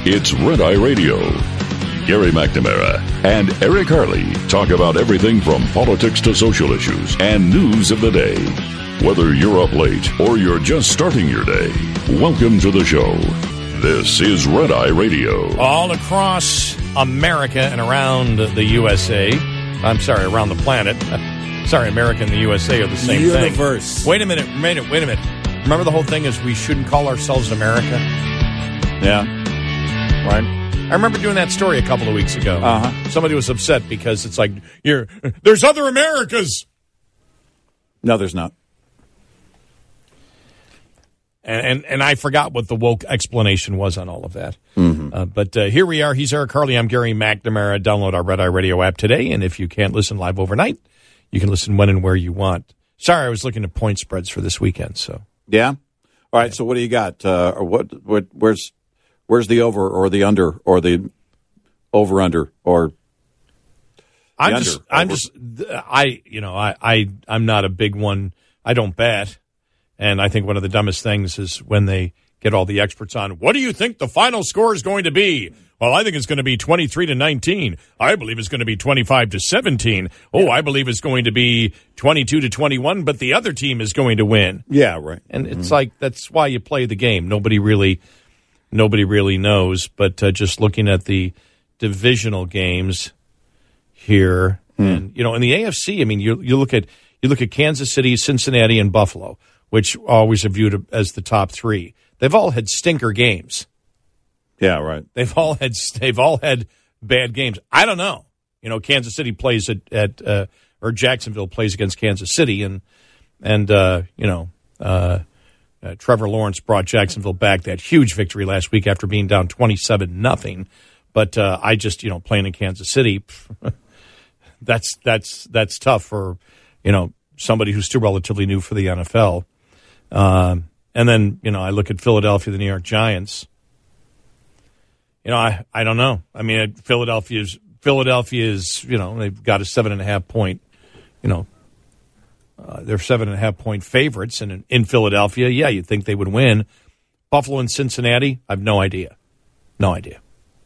It's Red Eye Radio. Gary McNamara and Eric Harley talk about everything from politics to social issues and news of the day. Whether you're up late or you're just starting your day, welcome to the show. This is Red Eye Radio. All across America and around the USA. I'm sorry, around the planet. Sorry, America and the USA are the same Universe. thing. Wait a minute. Remember the whole thing is we shouldn't call ourselves America? Yeah. Right. I remember doing that story a couple of weeks ago. Uh-huh. Somebody was upset because it's like, there's other Americas. No, there's not. And I forgot what the woke explanation was on all of that. Mm-hmm. But here we are. He's Eric Harley. I'm Gary McNamara. Download our Red Eye Radio app today. And if you can't listen live overnight, you can listen when and where you want. Sorry, I was looking at point spreads for this weekend. So yeah. All right. So what do you got? Where's the over or the under or the over under or? I'm not a big one. I don't bet. And I think one of the dumbest things is when they get all the experts on, what do you think the final score is going to be? Well, I think it's going to be 23-19. I believe it's going to be 25-17. Oh, I believe it's going to be 22-21, but the other team is going to win. Yeah, right. And it's like, that's why you play the game. Nobody really knows, but just looking at the divisional games here, and, in the AFC, I mean, you look at Kansas City, Cincinnati, and Buffalo, which always are viewed as the top three. They've all had stinker games. Yeah, right. They've all had bad games. I don't know. Kansas City plays or Jacksonville plays against Kansas City, and Trevor Lawrence brought Jacksonville back that huge victory last week after being down 27-0. But I just playing in Kansas City, that's tough for somebody who's still relatively new for the NFL. And then, I look at Philadelphia, the New York Giants. I don't know. I mean, Philadelphia is, they've got a 7.5 point, they're 7.5 point favorites. And in Philadelphia, yeah, you'd think they would win. Buffalo and Cincinnati, I have no idea. No idea.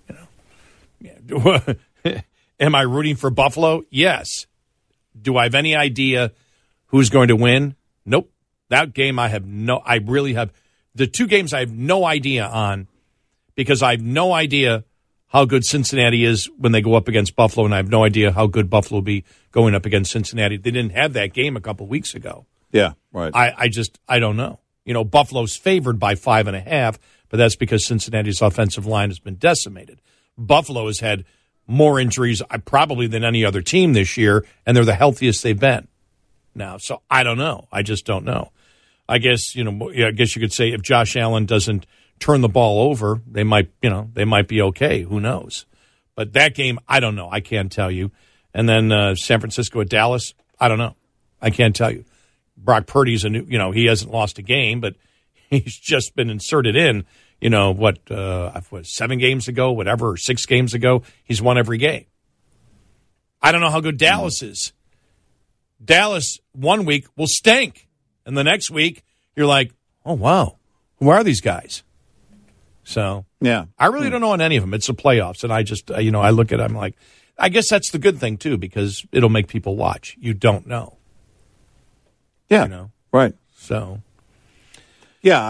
Am I rooting for Buffalo? Yes. Do I have any idea who's going to win? Nope. That game the two games I have no idea on, because I have no idea how good Cincinnati is when they go up against Buffalo, and I have no idea how good Buffalo will be going up against Cincinnati. They didn't have that game a couple weeks ago. Yeah, right. I don't know. Buffalo's favored by 5.5, but that's because Cincinnati's offensive line has been decimated. Buffalo has had more injuries probably than any other team this year, and they're the healthiest they've been now. So I don't know. I just don't know. I guess, you could say if Josh Allen doesn't turn the ball over, they might be okay. Who knows? But that game, I don't know. I can't tell you. And then San Francisco at Dallas, I don't know. I can't tell you. Brock Purdy's he hasn't lost a game, but he's just been inserted in, 7 games ago, whatever, or 6 games ago. He's won every game. I don't know how good Dallas is. Dallas one week will stink. And the next week, you're like, oh, wow, who are these guys? So, yeah, I really don't know on any of them. It's the playoffs. And I just, I look at it, I'm like, I guess that's the good thing, too, because it'll make people watch. You don't know. Yeah, right. So, yeah,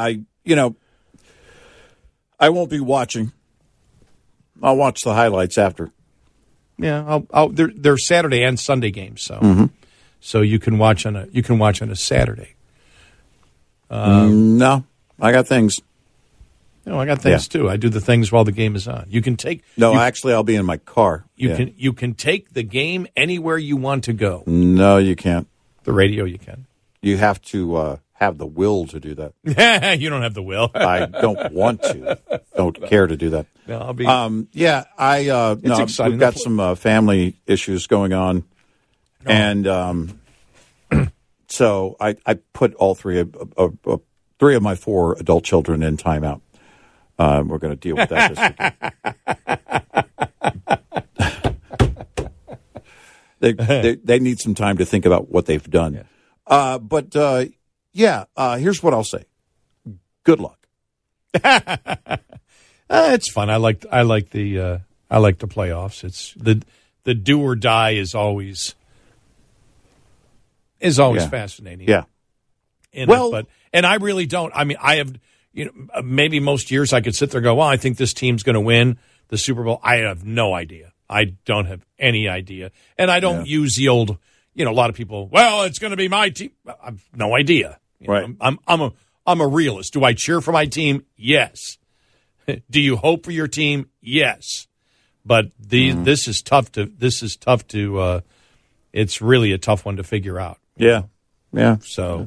I won't be watching. I'll watch the highlights after. Yeah, they're Saturday and Sunday games, so you can watch on a Saturday. No, I got things. I got things too. I do the things while the game is on. You can take. No, actually, I'll be in my car. You can take the game anywhere you want to go. No, you can't. The radio, you can. You have to have the will to do that. You don't have the will. I don't want to. Don't care to do that. No, I'll be. Yeah, it's exciting. We've got some family issues going on, and so I put all three of my 4 adult children in timeout. We're going to deal with that this weekend. They need some time to think about what they've done. Yeah. Here's what I'll say. Good luck. It's fun. I like the playoffs. It's the do or die is always fascinating. Yeah. And I really don't. I mean, I have, maybe most years I could sit there and go, well, I think this team's going to win the Super Bowl. I have no idea. I don't have any idea. And I don't use the old, a lot of people, well, it's going to be my team. I have no idea. Right. I'm a realist. Do I cheer for my team? Yes. Do you hope for your team? Yes. But this is tough to it's really a tough one to figure out. Yeah. Yeah. So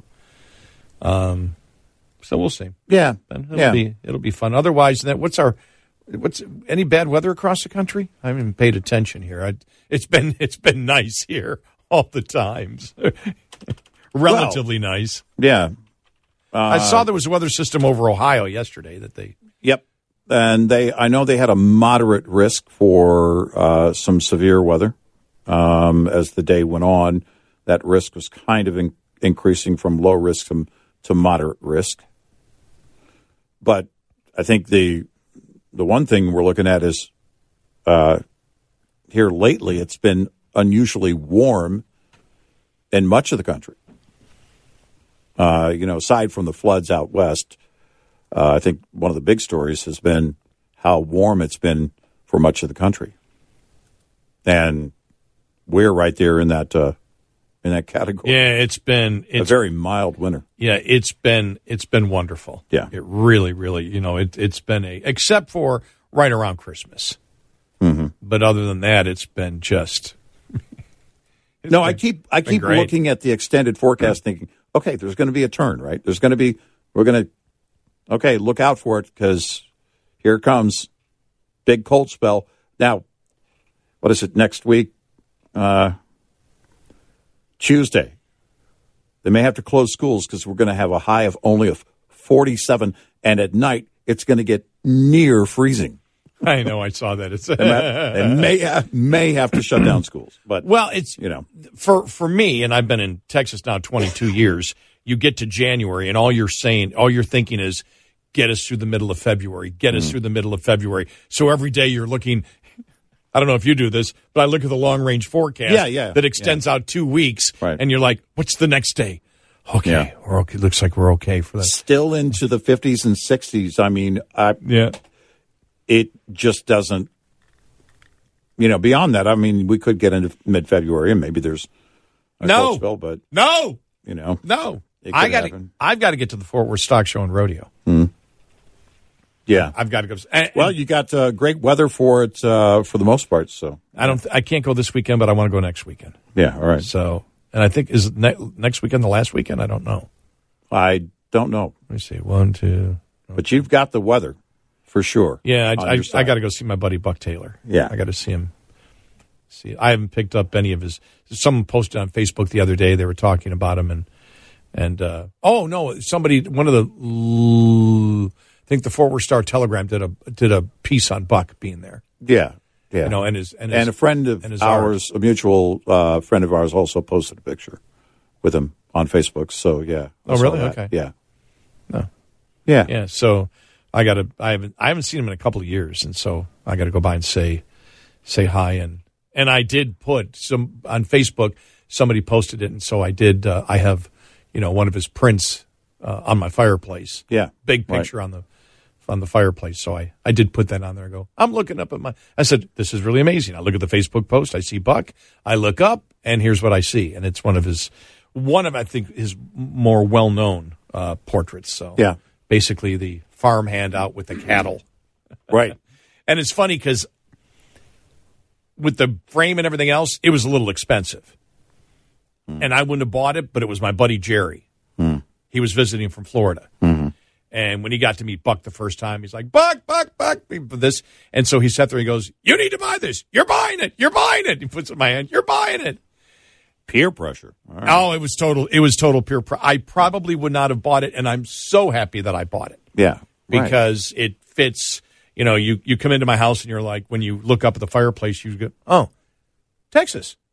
we'll see. Yeah. It'll be fun. Otherwise, what's any bad weather across the country? I haven't paid attention here. It's been nice here all the times. Relatively nice. Yeah. I saw there was a weather system over Ohio yesterday that they. Yep. And I know they had a moderate risk for some severe weather as the day went on. That risk was kind of increasing from low risk to moderate risk. But I think the one thing we're looking at is here lately it's been unusually warm in much of the country. Aside from the floods out west, I think one of the big stories has been how warm it's been for much of the country. And we're right there in that category. Yeah, it's been a very mild winter. Yeah, it's been wonderful. Yeah. It really, really, it's been except for right around Christmas. Mm-hmm. But other than that, it's been just. I keep looking at the extended forecast thinking, okay, there's going to be a turn, right? Look out for it because here it comes, big cold spell. Now, what is it, next week? Tuesday. They may have to close schools because we're going to have a high of only 47, and at night it's going to get near freezing. I know, I saw that. They may have to shut down schools. But it's for me, and I've been in Texas now 22 years. You get to January, and all you're thinking is, get us through the middle of February. Get us through the middle of February. So every day you're looking. I don't know if you do this, but I look at the long range forecast that extends out 2 weeks, right. And you're like, what's the next day? Okay, we're okay. Looks like we're okay for that. Still into the 50s and 60s. I mean, it just doesn't. Beyond that, I mean, we could get into mid-February and maybe there's a cold spell, but no. I've got to get to the Fort Worth Stock Show and Rodeo. Mm. Yeah, I've got to go. Well, you got great weather for it for the most part. So I can't go this weekend, but I want to go next weekend. Yeah, all right. So, and I think is next weekend the last weekend. I don't know. I don't know. Let me see. 1, 2. But you've got the weather for sure. Yeah, I got to go see my buddy Buck Taylor. Yeah, I got to see him. I haven't picked up any of his. Someone posted on Facebook the other day. They were talking about him and I think the Fort Worth Star Telegram did a piece on Buck being there. Yeah. And a friend of ours, a mutual friend of ours, also posted a picture with him on Facebook. So yeah. Oh really? Okay. Yeah. No. Yeah. Yeah. So I haven't seen him in a couple of years, and so I got to go by and say hi, and I did put some on Facebook. Somebody posted it, and so I did. I have one of his prints on my fireplace. Yeah. Big picture on the fireplace. So I did put that on there and go, I'm looking up at I said, this is really amazing. I look at the Facebook post. I see Buck. I look up and here's what I see. And it's one of I think his more well-known portraits. So yeah, basically the farmhand out with the cattle. Right. And it's funny because with the frame and everything else, it was a little expensive. And I wouldn't have bought it, but it was my buddy Jerry. He was visiting from Florida. Mm-hmm. And when he got to meet Buck the first time, he's like, Buck, this. And so he sat there and he goes, you need to buy this. You're buying it. You're buying it. He puts it in my hand. You're buying it. Peer pressure. Right. Oh, it was total peer pressure. I probably would not have bought it, and I'm so happy that I bought it. Yeah. Because it fits, you come into my house and you're like, when you look up at the fireplace, you go, oh, Texas.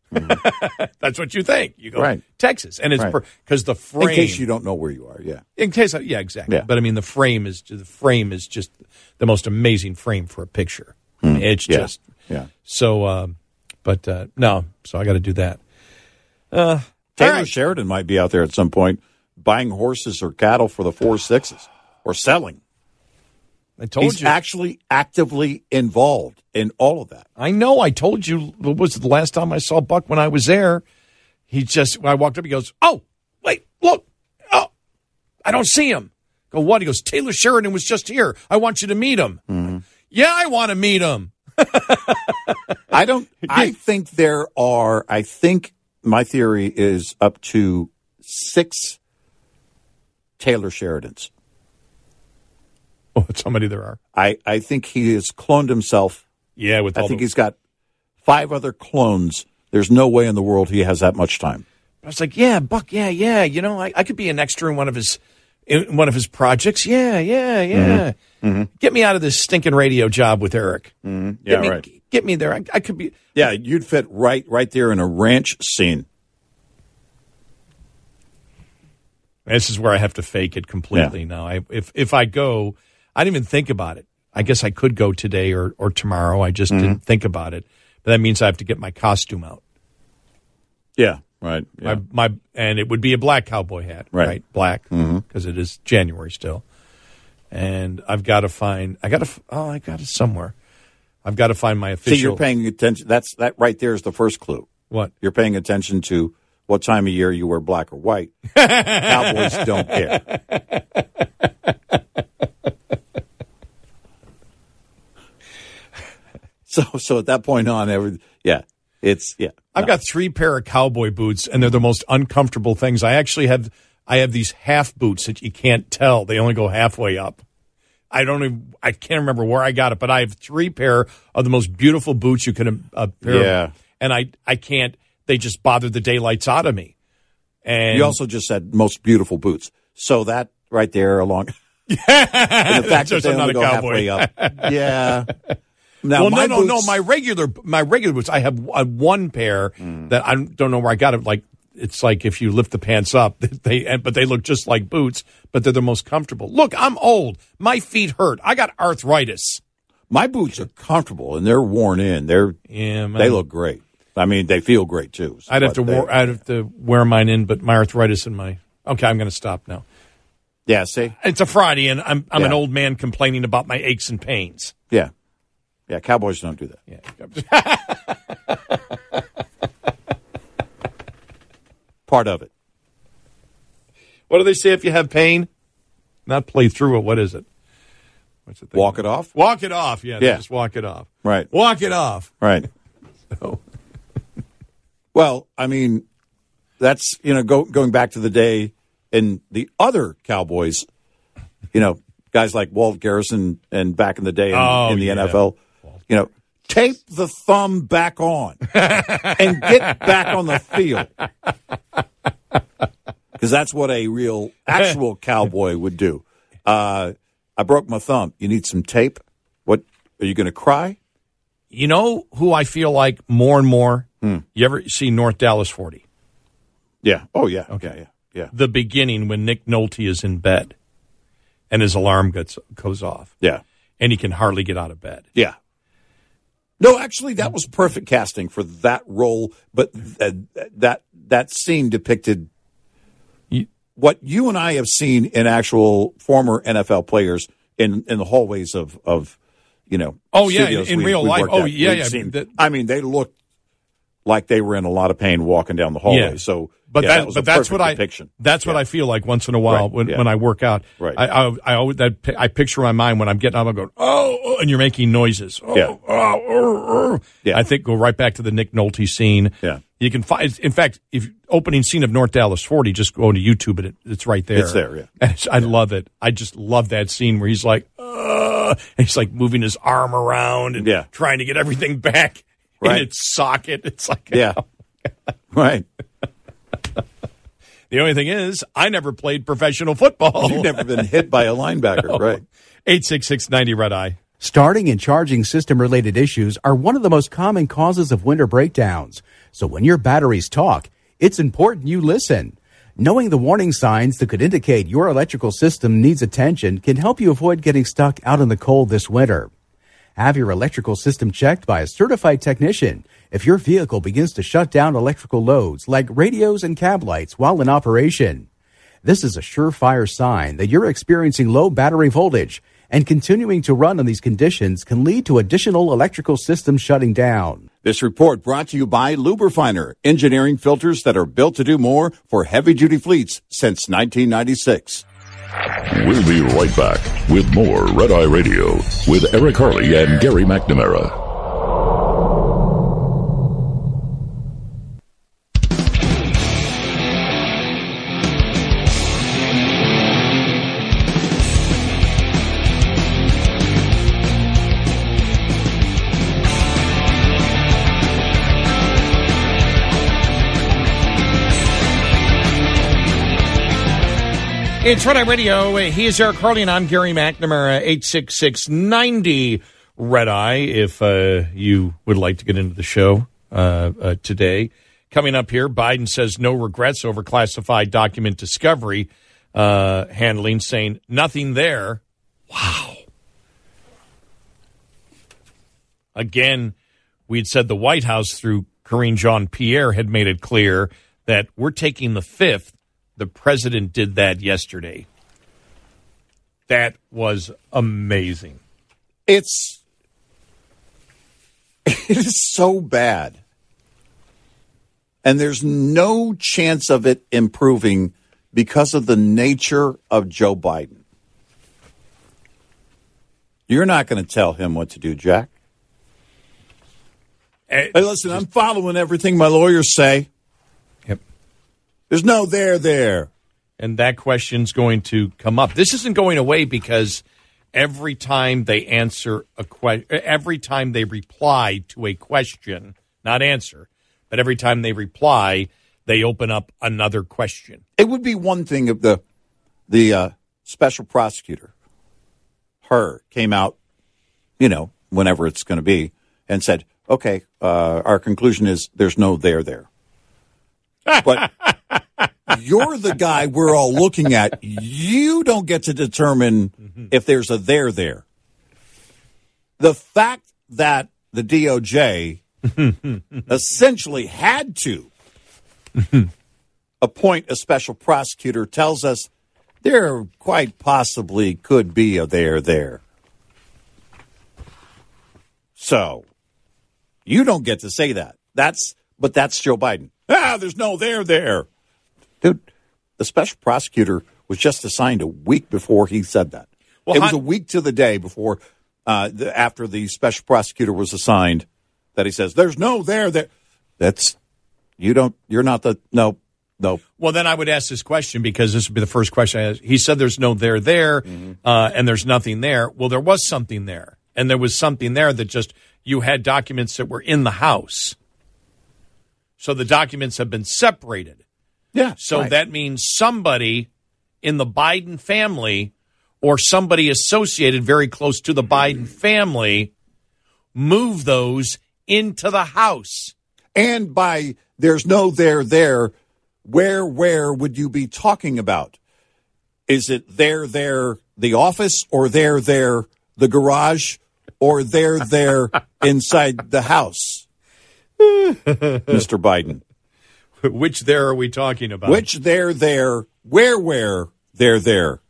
Mm-hmm. That's what you think. You go right. Texas, and it's because the frame. In case you don't know where you are, yeah. In case, exactly. Yeah. But I mean, the frame is just the most amazing frame for a picture. It's just So, no. So I got to do that. Taylor Sheridan might be out there at some point buying horses or cattle for the 4-6s or selling. I told He's actually actively involved in all of that. I know. I told you. What was the last time I saw Buck when I was there? When I walked up, he goes, "Oh, wait, look. Oh, I don't see him." I go, what? He goes, "Taylor Sheridan was just here. I want you to meet him." Mm-hmm. Yeah, I want to meet him. I think my theory is up to 6 Taylor Sheridans. Oh, it's how many there are. I think he has cloned himself. Yeah, I think he's got 5 other clones. There's no way in the world he has that much time. I was like, yeah, Buck, yeah. You know, I could be an extra in one of his projects. Yeah. Mm-hmm. Get me out of this stinking radio job with Eric. Mm-hmm. Yeah, right. Get me there. I could be. Yeah, you'd fit right there in a ranch scene. This is where I have to fake it completely now. If I go, I didn't even think about it. I guess I could go today or tomorrow. I just didn't think about it. But that means I have to get my costume out. Yeah, right. Yeah. And it would be a black cowboy hat, right? Black, because it is January still. And I've got to find. I got it somewhere. I've got to find my official. See, you're paying attention. That right there is the first clue. What? You're paying attention to what time of year you wear black or white. Cowboys don't care. So at that point on, I've got 3 pair of cowboy boots, and they're the most uncomfortable things. I have these half boots that you can't tell; they only go halfway up. I can't remember where I got it, but I have 3 pair of the most beautiful boots you can pair. And I can't. They just bother the daylights out of me. And you also just said most beautiful boots, so that right there along. And the fact that they only go halfway up. Yeah. Now, no. My regular boots. I have one pair that I don't know where I got it. Like it's like if you lift the pants up, but they look just like boots, but they're the most comfortable. Look, I'm old. My feet hurt. I got arthritis. My boots are comfortable and they're worn in. They look great. I mean, they feel great too. So I'd have to wear mine in, but my arthritis and my. Okay, I'm going to stop now. Yeah, see, it's a Friday, and I'm an old man complaining about my aches and pains. Yeah. Yeah, Cowboys don't do that. Yeah. Part of it. What do they say if you have pain? Not play through it. What is it? What's the thing? Walk it off? Walk it off. Yeah. Just walk it off. Right. Walk it off. Right. So. Well, I mean, that's, going back to the day in the other Cowboys, guys like Walt Garrison and back in the day in the NFL. Tape the thumb back on and get back on the field. Because that's what a real, actual cowboy would do. I broke my thumb. You need some tape? What, are you going to cry? You know who I feel like more and more? You ever see North Dallas 40? Yeah. Oh, yeah. Okay. Yeah. The beginning when Nick Nolte is in bed and his alarm goes off. Yeah. And he can hardly get out of bed. Yeah. No, actually, that was perfect casting for that role. But that scene depicted what you and I have seen in actual former NFL players in the hallways of in real life. Oh, yeah. They looked like they were in a lot of pain walking down the hallway. Yeah. So, that's what depiction. That's what I feel like once in a while when I work out. Right. I picture in my mind when I'm getting up, I'm going, oh, and you're making noises. Yeah. I think go right back to the Nick Nolte scene. Yeah. You can find, in fact, if opening scene of North Dallas 40, just go to YouTube and it's right there. It's there, yeah. And I love it. I just love that scene where he's like, and he's like moving his arm around and trying to get everything back in its socket. It's like, right. The only thing is, I never played professional football. You've never been hit by a linebacker, right? 866-90 Red Eye. Starting and charging system-related issues are one of the most common causes of winter breakdowns. So when your batteries talk, it's important you listen. Knowing the warning signs that could indicate your electrical system needs attention can help you avoid getting stuck out in the cold this winter. Have your electrical system checked by a certified technician if your vehicle begins to shut down electrical loads like radios and cab lights while in operation. This is a surefire sign that you're experiencing low battery voltage, and continuing to run in these conditions can lead to additional electrical systems shutting down. This report brought to you by Lubrifiner, engineering filters that are built to do more for heavy-duty fleets since 1996. We'll be right back with more Red Eye Radio with Eric Harley and Gary McNamara. It's Red Eye Radio. He is Eric Harley, and I'm Gary McNamara, 866-90 Red Eye, if you would like to get into the show today. Coming up here, Biden says no regrets over classified document discovery handling, saying nothing there. Wow. Again, we'd said the White House, through Karine Jean-Pierre, had made it clear that we're taking the fifth. The president did that yesterday. That was amazing. It is so bad. And there's no chance of it improving because of the nature of Joe Biden. You're not going to tell him what to do, Jack. Hey, listen, I'm following everything my lawyers say. Yep. There's no there. And that question's going to come up. This isn't going away because every time they answer every time they reply to a question, not answer, but every time they reply, they open up another question. It would be one thing if the special prosecutor, came out, whenever it's going to be, and said, okay, our conclusion is there's no there. But you're the guy we're all looking at. You don't get to determine if there's a there. The fact that the DOJ essentially had to appoint a special prosecutor tells us there quite possibly could be a there. So you don't get to say that. But that's Joe Biden. There's no there. Dude, the special prosecutor was just assigned a week before he said that. Well, it was a week to the day before, after the special prosecutor was assigned, that he says, there's no there. That's, you're not the, no. Well, then I would ask this question, because this would be the first question I asked. He said there's no there, and there's nothing there. Well, there was something there. And there was something there that just, you had documents that were in the house. So the documents have been separated. Yeah. So that means somebody in the Biden family, or somebody associated very close to the Biden family, moved those into the house. And by there's no there, where would you be talking about? Is it there, the office, or there, the garage, or there, inside the house? Mr. Biden. Which there are we talking about? Which there, where, there.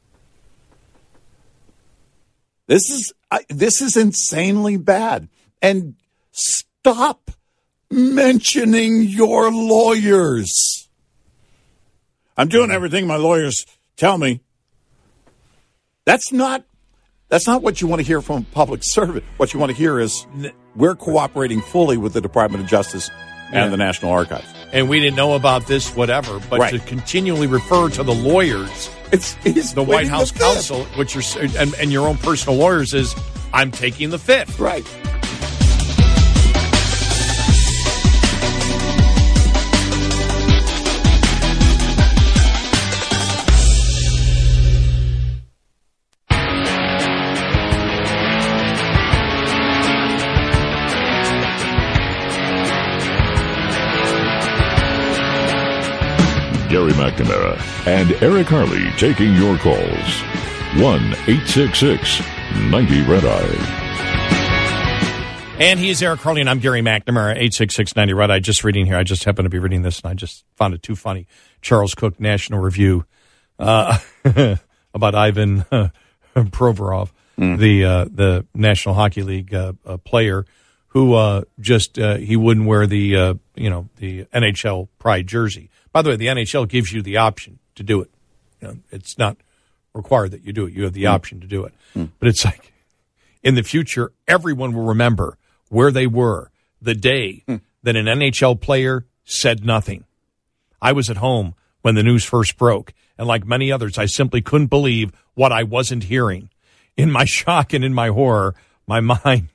This is insanely bad. And stop mentioning your lawyers. I'm doing everything my lawyers tell me. That's not what you want to hear from a public servant. What you want to hear is we're cooperating fully with the Department of Justice and the National Archives. And we didn't know about this, whatever. But to continually refer to the lawyers, it's the White House counsel, which and your own personal lawyers, is I'm taking the fifth. Right. McNamara, and Eric Harley taking your calls. 1-866-90-RED-EYE. And he's Eric Harley, and I'm Gary McNamara, 866-90-RED-EYE. Just reading here. I just happened to be reading this, and I just found it too funny. Charles Cook National Review about Ivan Provorov, the National Hockey League player who he wouldn't wear the NHL Pride jersey. By the way, the NHL gives you the option to do it. It's not required that you do it. You have the option to do it. But it's like, in the future, everyone will remember where they were the day that an NHL player said nothing. I was at home when the news first broke, and like many others, I simply couldn't believe what I wasn't hearing. In my shock and in my horror, my mind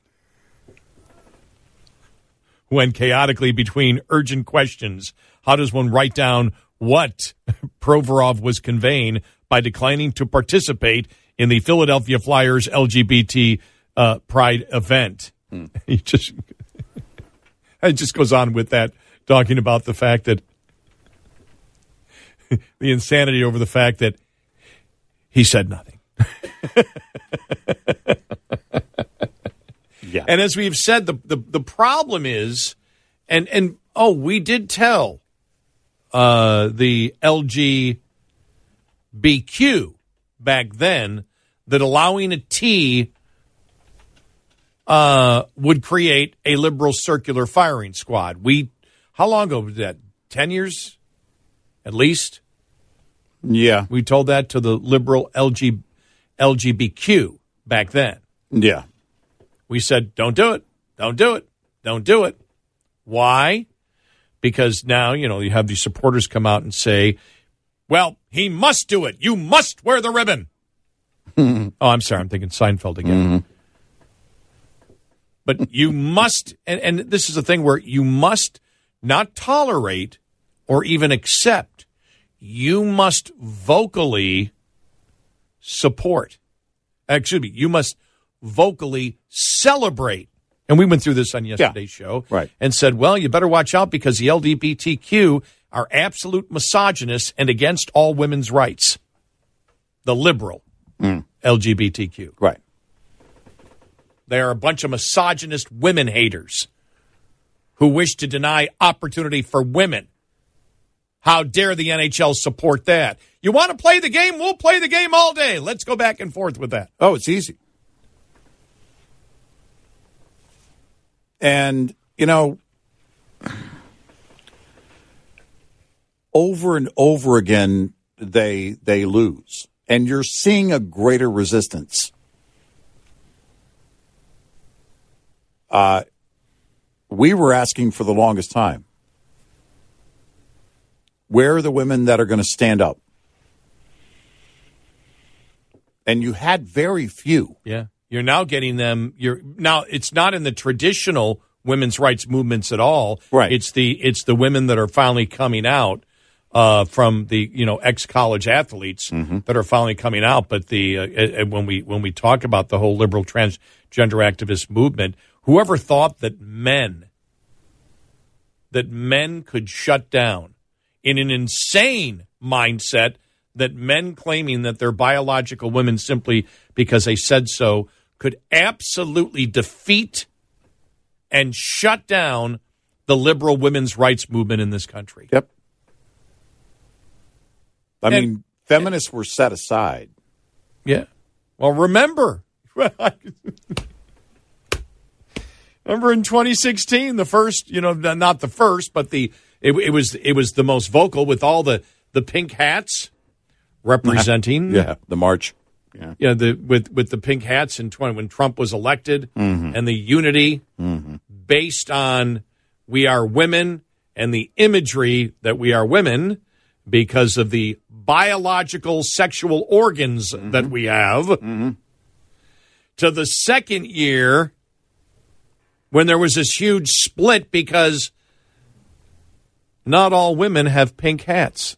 went chaotically between urgent questions. How does one write down what Provorov was conveying by declining to participate in the Philadelphia Flyers LGBT Pride event? It just goes on with that, talking about the fact that the insanity over the fact that he said nothing. Yeah. And as we've said, the problem is, we did tell the LGBTQ back then that allowing a T would create a liberal circular firing squad. How long ago was that? 10 years? At least? Yeah. We told that to the liberal LGBTQ back then. Yeah. We said, don't do it. Don't do it. Don't do it. Why? Because now, you have these supporters come out and say, well, he must do it. You must wear the ribbon. Oh, I'm sorry. I'm thinking Seinfeld again. But you must, and this is a thing where you must not tolerate or even accept. You must vocally support. You must vocally celebrate. And we went through this on yesterday's show. Right. And said, well, you better watch out because the LGBTQ are absolute misogynists and against all women's rights. The liberal LGBTQ. Right. They are a bunch of misogynist women haters who wish to deny opportunity for women. How dare the NHL support that? You want to play the game? We'll play the game all day. Let's go back and forth with that. Oh, it's easy. And, over and over again, they lose. And you're seeing a greater resistance. We were asking for the longest time, where are the women that are going to stand up? And you had very few. Yeah. You're now getting them. Now it's not in the traditional women's rights movements at all. Right. It's the women that are finally coming out from the ex-college athletes that are finally coming out. But when we talk about the whole liberal transgender activist movement, whoever thought that men could shut down in an insane mindset, that men claiming that they're biological women simply because they said so could absolutely defeat and shut down the liberal women's rights movement in this country. Yep. I mean, feminists were set aside. Yeah. Well, remember in 2016, the first, not the first, but it was the most vocal with all the pink hats representing. Yeah, the march. Yeah, with the pink hats when Trump was elected, and the unity based on we are women and the imagery that we are women because of the biological sexual organs that we have. To the second year, when there was this huge split because not all women have pink hats.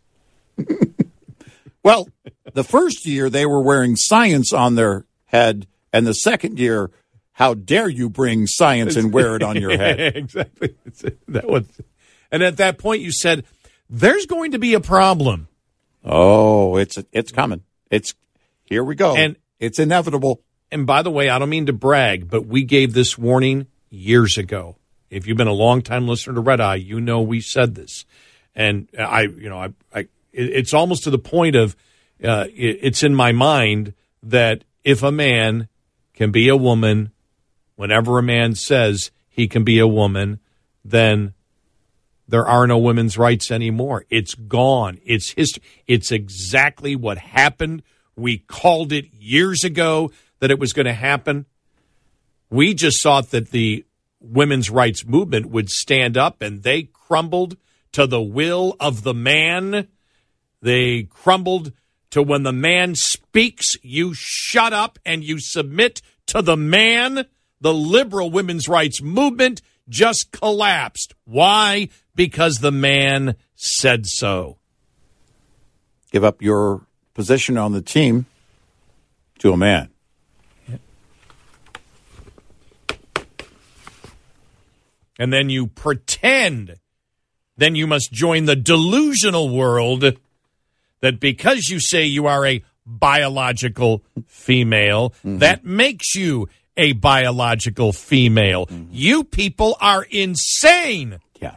Well, the first year they were wearing science on their head, and the second year, how dare you bring science and wear it on your head? Exactly. And at that point, you said, there's going to be a problem Oh, it's coming. Here we go. And it's inevitable. And by the way, I don't mean to brag, but we gave this warning years ago. If you've been a long-time listener to Red Eye, you know we said this. And it's almost to the point of it's in my mind that if a man can be a woman, whenever a man says he can be a woman, then there are no women's rights anymore. It's gone. It's history. It's exactly what happened. We called it years ago that it was going to happen. We just thought that the women's rights movement would stand up, and they crumbled to the will of the man. They crumbled to when the man speaks, you shut up and you submit to the man. The liberal women's rights movement just collapsed. Why? Because the man said so. Give up your position on the team to a man. And then you pretend, then you must join the delusional world that because you say you are a biological female, that makes you a biological female. You people are insane. Yeah.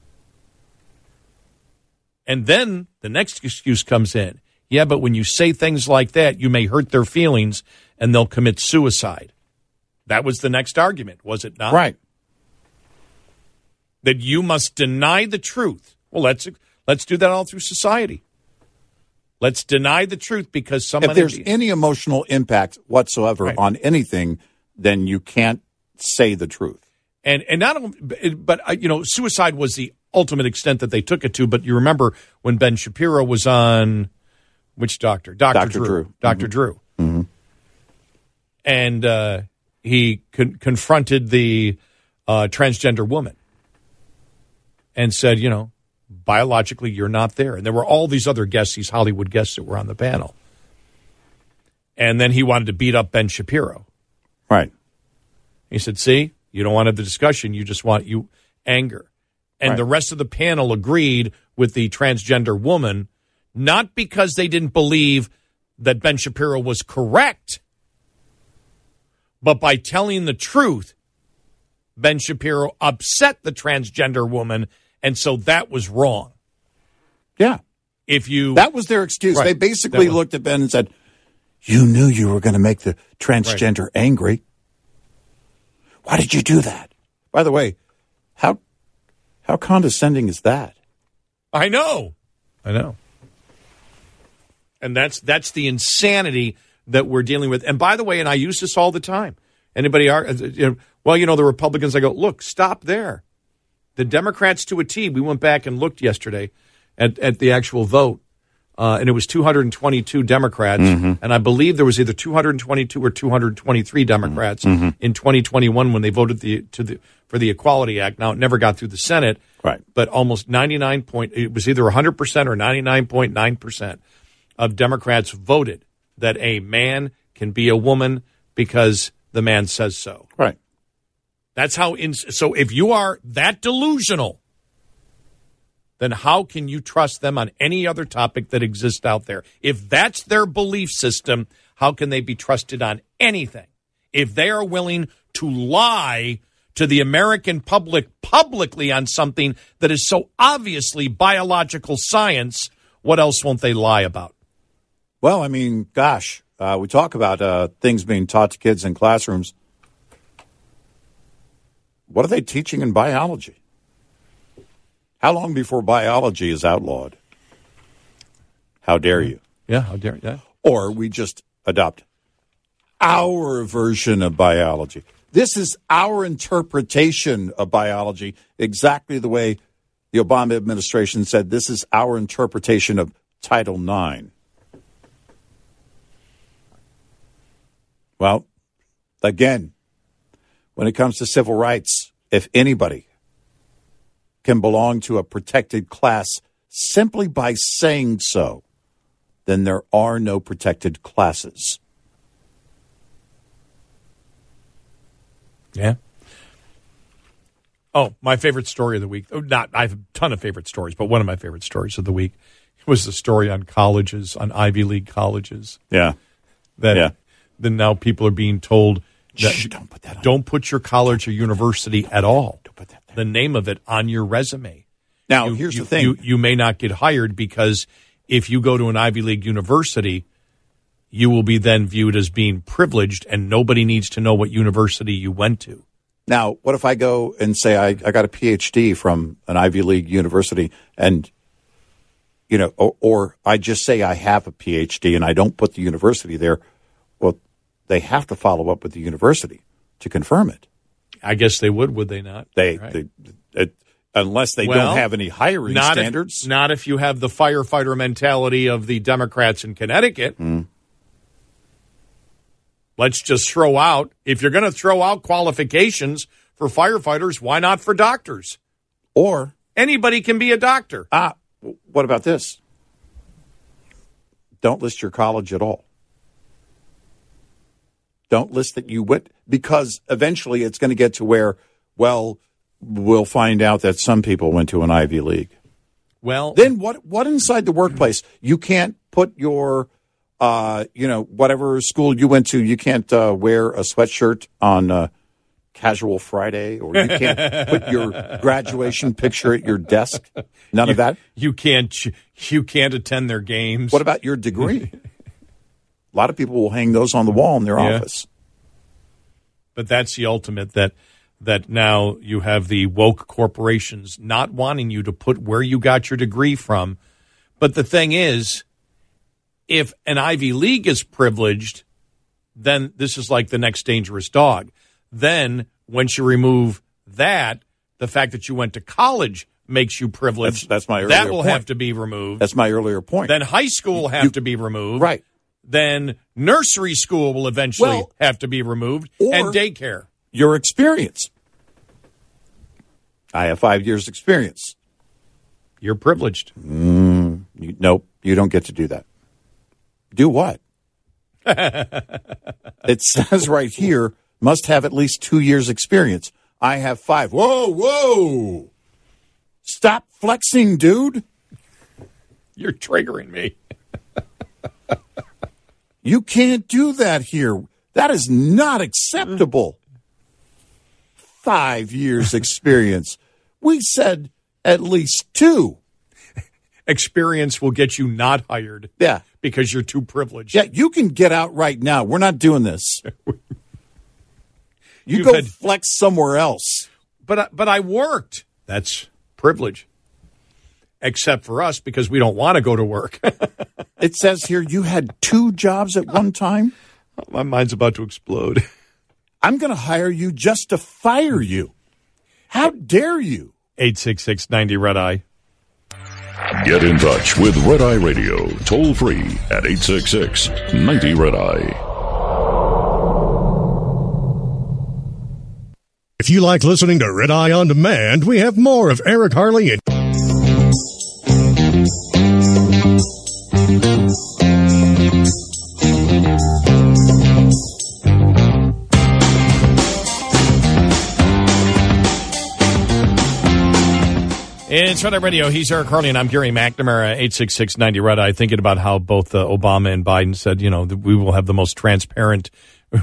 And then the next excuse comes in. Yeah, but when you say things like that, you may hurt their feelings and they'll commit suicide. That was the next argument, was it not? Right. That you must deny the truth. Well, let's do that all through society. Let's deny the truth because somebody... If there's any emotional impact whatsoever on anything, then you can't say the truth. And not only, but suicide was the ultimate extent that they took it to. But you remember when Ben Shapiro was on which doctor? Dr. Drew. Dr. Drew. Mm-hmm. And he confronted the transgender woman and said, biologically, you're not there. And there were all these other guests, these Hollywood guests that were on the panel. And then he wanted to beat up Ben Shapiro. Right. He said, see, you don't want to have the discussion. You just want anger. And the rest of the panel agreed with the transgender woman, not because they didn't believe that Ben Shapiro was correct, but by telling the truth, Ben Shapiro upset the transgender woman, and so that was wrong. Yeah. That was their excuse. Right. They basically looked at Ben and said, you knew you were going to make the transgender angry. Why did you do that? By the way, how condescending is that? I know. And that's the insanity that we're dealing with. And by the way, and I use this all the time. Anybody the Republicans, I go, look, stop there. The Democrats to a T, we went back and looked yesterday at the actual vote, and it was 222 Democrats, and I believe there was either 222 or 223 Democrats in 2021 when they voted for the Equality Act. Now, it never got through the Senate, right? But almost it was either 100% or 99.9% of Democrats voted that a man can be a woman because the man says so. Right. That's how. So if you are that delusional, then how can you trust them on any other topic that exists out there? If that's their belief system, how can they be trusted on anything? If they are willing to lie to the American public publicly on something that is so obviously biological science, what else won't they lie about? Well, I mean, gosh, we talk about things being taught to kids in classrooms. What are they teaching in biology? How long before biology is outlawed? How dare you? Yeah, how dare you? Yeah. Or we just adopt our version of biology. This is our interpretation of biology, exactly the way the Obama administration said this is our interpretation of Title IX. Well, again, when it comes to civil rights, if anybody can belong to a protected class simply by saying so, then there are no protected classes. Yeah. Oh, my favorite story of the week. I have a ton of favorite stories, but one of my favorite stories of the week was the story on colleges, on Ivy League colleges. Yeah. Then now people are being told that don't put that on. Don't put your college or university at all. Don't put that there. The name of it on your resume. Now, here's the thing. You may not get hired because if you go to an Ivy League university, you will be then viewed as being privileged, and nobody needs to know what university you went to. Now, what if I go and say I got a PhD from an Ivy League university and, or I just say I have a PhD and I don't put the university there? Well, they have to follow up with the university to confirm it. I guess they would they not? Unless they don't have any hiring standards. Not if you have the firefighter mentality of the Democrats in Connecticut. Let's just throw out, if you're going to throw out qualifications for firefighters, why not for doctors? Or anybody can be a doctor. What about this? Don't list your college at all. Don't list that you went, because eventually it's going to get to where, well, we'll find out that some people went to an Ivy League. Well, then what inside the workplace? You can't put your, whatever school you went to, you can't wear a sweatshirt on Casual Friday, or you can't put your graduation picture at your desk. None of that. You can't attend their games. What about your degree? A lot of people will hang those on the wall in their office. But that's the ultimate, that now you have the woke corporations not wanting you to put where you got your degree from. But the thing is, if an Ivy League is privileged, then this is like the next dangerous dog. Then once you remove that, the fact that you went to college makes you privileged. That's my earlier point. That will point. have to be removed. That's my earlier point. Then high school will have to be removed. Right. Then nursery school will eventually have to be removed, and daycare. Your experience. I have 5 years experience. You're privileged. Nope, you don't get to do that. Do what? It says right here, must have at least 2 years experience. I have 5. Whoa. Stop flexing, dude. You're triggering me. You can't do that here. That is not acceptable. 5 years experience. We said at least 2. Experience will get you not hired. Yeah. Because you're too privileged. Yeah, you can get out right now. We're not doing this. You go flex somewhere else. But I worked. That's privilege. Except for us, because we don't want to go to work. It says here you had 2 jobs at one time. My mind's about to explode. I'm going to hire you just to fire you. How dare you? 866-90-RED-EYE. Get in touch with Red Eye Radio, toll free at 866-90-RED-EYE. If you like listening to Red Eye On Demand, we have more of Eric Harley and It's Red Eye Radio. He's Eric Harley, and I'm Gary McNamara, 866-90-RED-EYE, thinking about how both Obama and Biden said, we will have the most transparency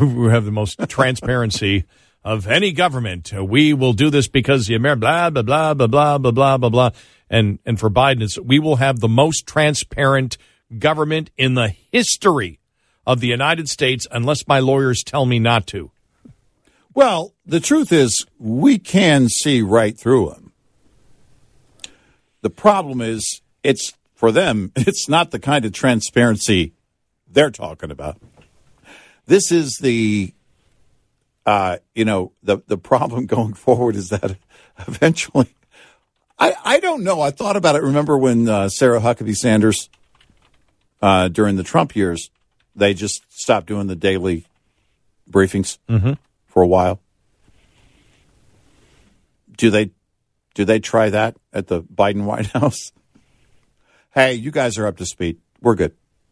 of any government. We will do this because the American blah, blah, blah, blah, blah, blah, blah, blah, blah. And for Biden, it's, we will have the most transparent government in the history of the United States unless my lawyers tell me not to. Well, the truth is we can see right through them. The problem is, it's for them, it's not the kind of transparency they're talking about. This is the problem going forward is that eventually, I don't know. I thought about it. Remember when Sarah Huckabee Sanders, during the Trump years, they just stopped doing the daily briefings for a while. Do they try that at the Biden White House? Hey, you guys are up to speed. We're good.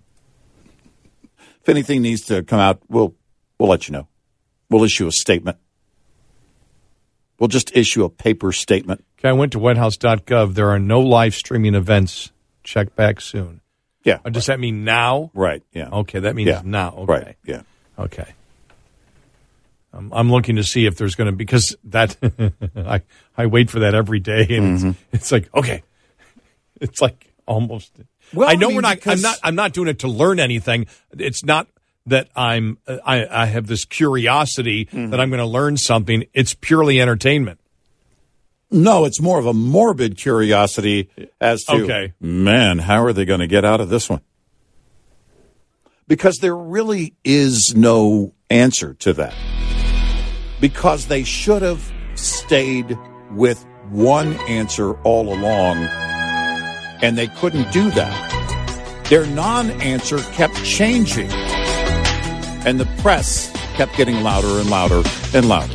If anything needs to come out, we'll let you know. We'll issue a statement. We'll just issue a paper statement. Okay, I went to whitehouse.gov. There are no live streaming events check back soon. Yeah. Does that mean now? Right, yeah. Okay, that means now. Okay. Right, yeah. Okay. I'm looking to see if there's going to, because that, I wait for that every day, and it's like, okay. It's like almost. Well, I know I'm not doing it to learn anything. It's not that I have this curiosity that I'm going to learn something. It's purely entertainment. No, it's more of a morbid curiosity as to, man, how are they going to get out of this one? Because there really is no answer to that. Because they should have stayed with one answer all along, and they couldn't do that. Their non-answer kept changing, and the press kept getting louder and louder and louder.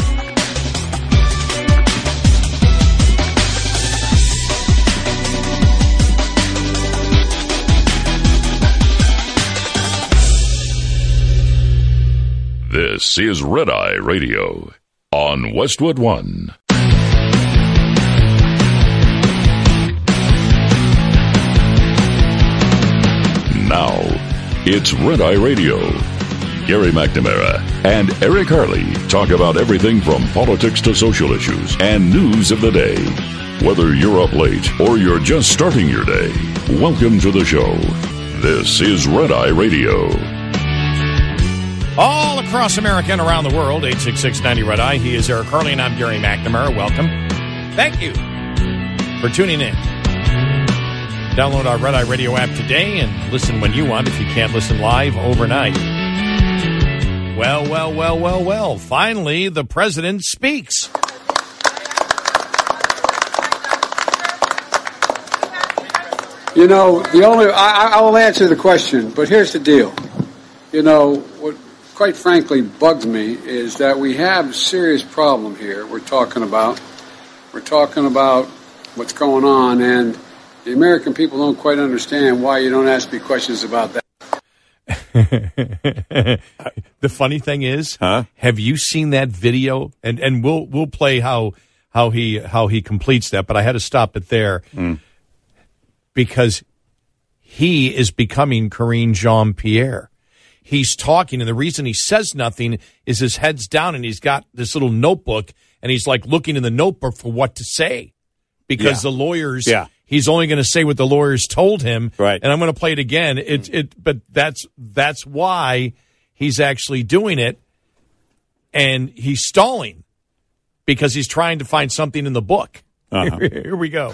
This is Red Eye Radio on Westwood One. Now, it's Red Eye Radio. Gary McNamara and Eric Harley talk about everything from politics to social issues and news of the day. Whether you're up late or you're just starting your day, welcome to the show. This is Red Eye Radio. All across America and around the world, 866-90-RED-EYE. He is Eric Harley, and I'm Gary McNamara. Welcome. Thank you for tuning in. Download our Red Eye Radio app today and listen when you want if you can't listen live overnight. Well. Finally, the president speaks. You know, I will answer the question, but here's the deal. You know, what quite frankly bugs me is that we have a serious problem here we're talking about what's going on, and the American people don't quite understand why you don't ask me questions about that. The funny thing is, have you seen that video? And we'll play how he completes that, but I had to stop it there because he is becoming Karine Jean-Pierre. He's talking, and the reason he says nothing is his head's down, and he's got this little notebook, and he's like looking in the notebook for what to say because the lawyers, he's only going to say what the lawyers told him. Right. And I'm going to play it again. But that's why he's actually doing it, and he's stalling because he's trying to find something in the book. Here we go.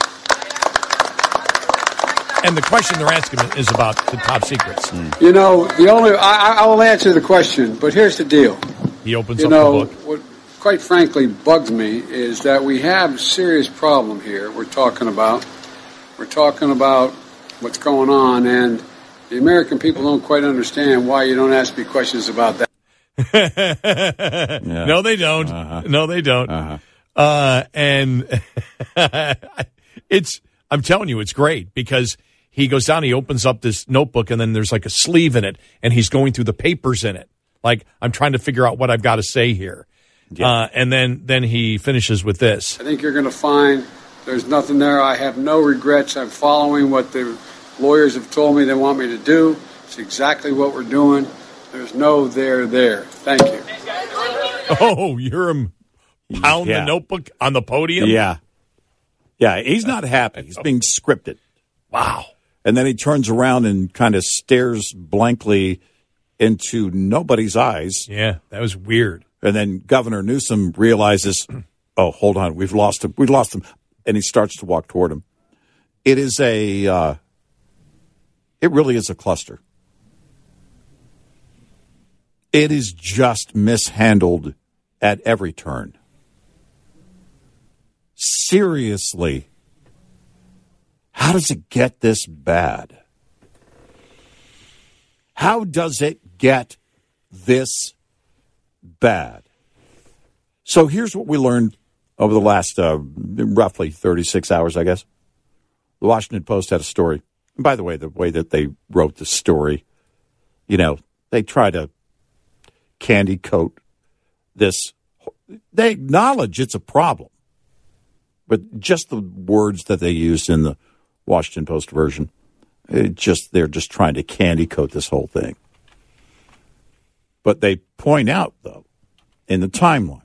And the question they're asking is about the top secrets. You know, I will answer the question, but here's the deal. He opens up the book. What quite frankly bugs me is that we have a serious problem here we're talking about what's going on, and the American people don't quite understand why you don't ask me questions about that. No, they don't. No, they don't. And I'm telling you, it's great because he goes down, he opens up this notebook, and then there's like a sleeve in it, and he's going through the papers in it. Like, I'm trying to figure out what I've got to say here. Yeah. And then he finishes with this. I think you're going to find there's nothing there. I have no regrets. I'm following what the lawyers have told me they want me to do. It's exactly what we're doing. There's no there. Thank you. Oh, you're him pound the notebook on the podium? Yeah, he's not happy. He's being scripted. Wow. And then he turns around and kind of stares blankly into nobody's eyes. Yeah, that was weird. And then Governor Newsom realizes, oh, hold on, we've lost him. We lost him. And he starts to walk toward him. It is it really is a cluster. It is just mishandled at every turn. Seriously, how does it get this bad? How does it get this bad? So here's what we learned over the last roughly 36 hours, I guess. The Washington Post had a story. And by the way that they wrote the story, they try to candy coat this. They acknowledge it's a problem. But just the words that they used in the Washington Post version. They're just trying to candy coat this whole thing. But they point out, though, in the timeline,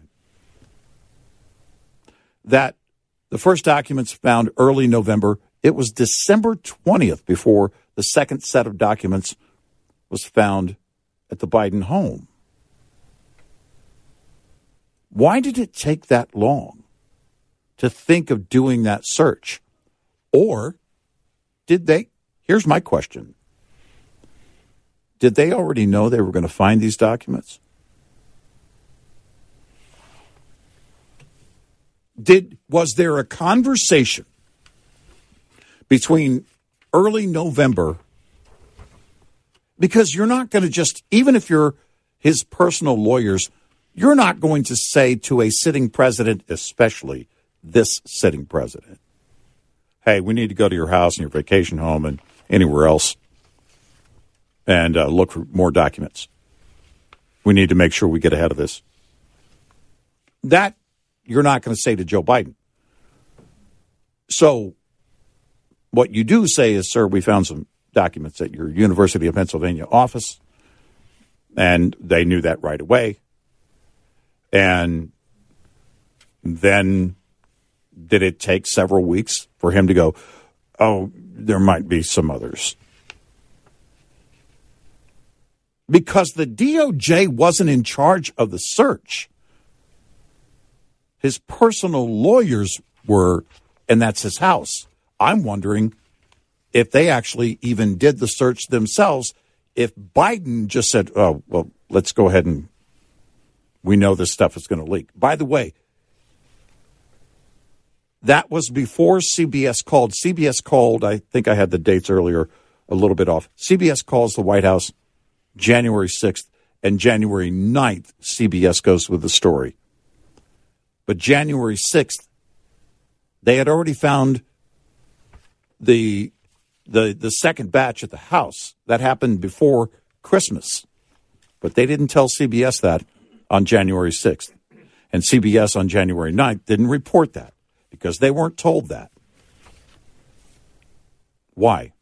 that the first documents found early November. It was December 20th before the second set of documents was found at the Biden home. Why did it take that long to think of doing that search? Or did they? Here's my question. Did they already know they were going to find these documents? Was there a conversation between early November? Because you're not going to just, even if you're his personal lawyers, you're not going to say to a sitting president, especially this sitting president, hey, we need to go to your house and your vacation home and anywhere else and look for more documents. We need to make sure we get ahead of this. That you're not going to say to Joe Biden. So what you do say is, sir, we found some documents at your University of Pennsylvania office, and they knew that right away. And then did it take several weeks for him to go, oh, there might be some others? Because the DOJ wasn't in charge of the search. His personal lawyers were, and that's his house. I'm wondering if they actually even did the search themselves, if Biden just said, oh, well, let's go ahead and we know this stuff is going to leak. By the way, that was before CBS called. CBS called, I think I had the dates earlier a little bit off. CBS calls the White House January 6th, and January 9th, CBS goes with the story. But January 6th, they had already found the second batch at the house. That happened before Christmas. But they didn't tell CBS that on January 6th. And CBS on January 9th didn't report that because they weren't told that. Why?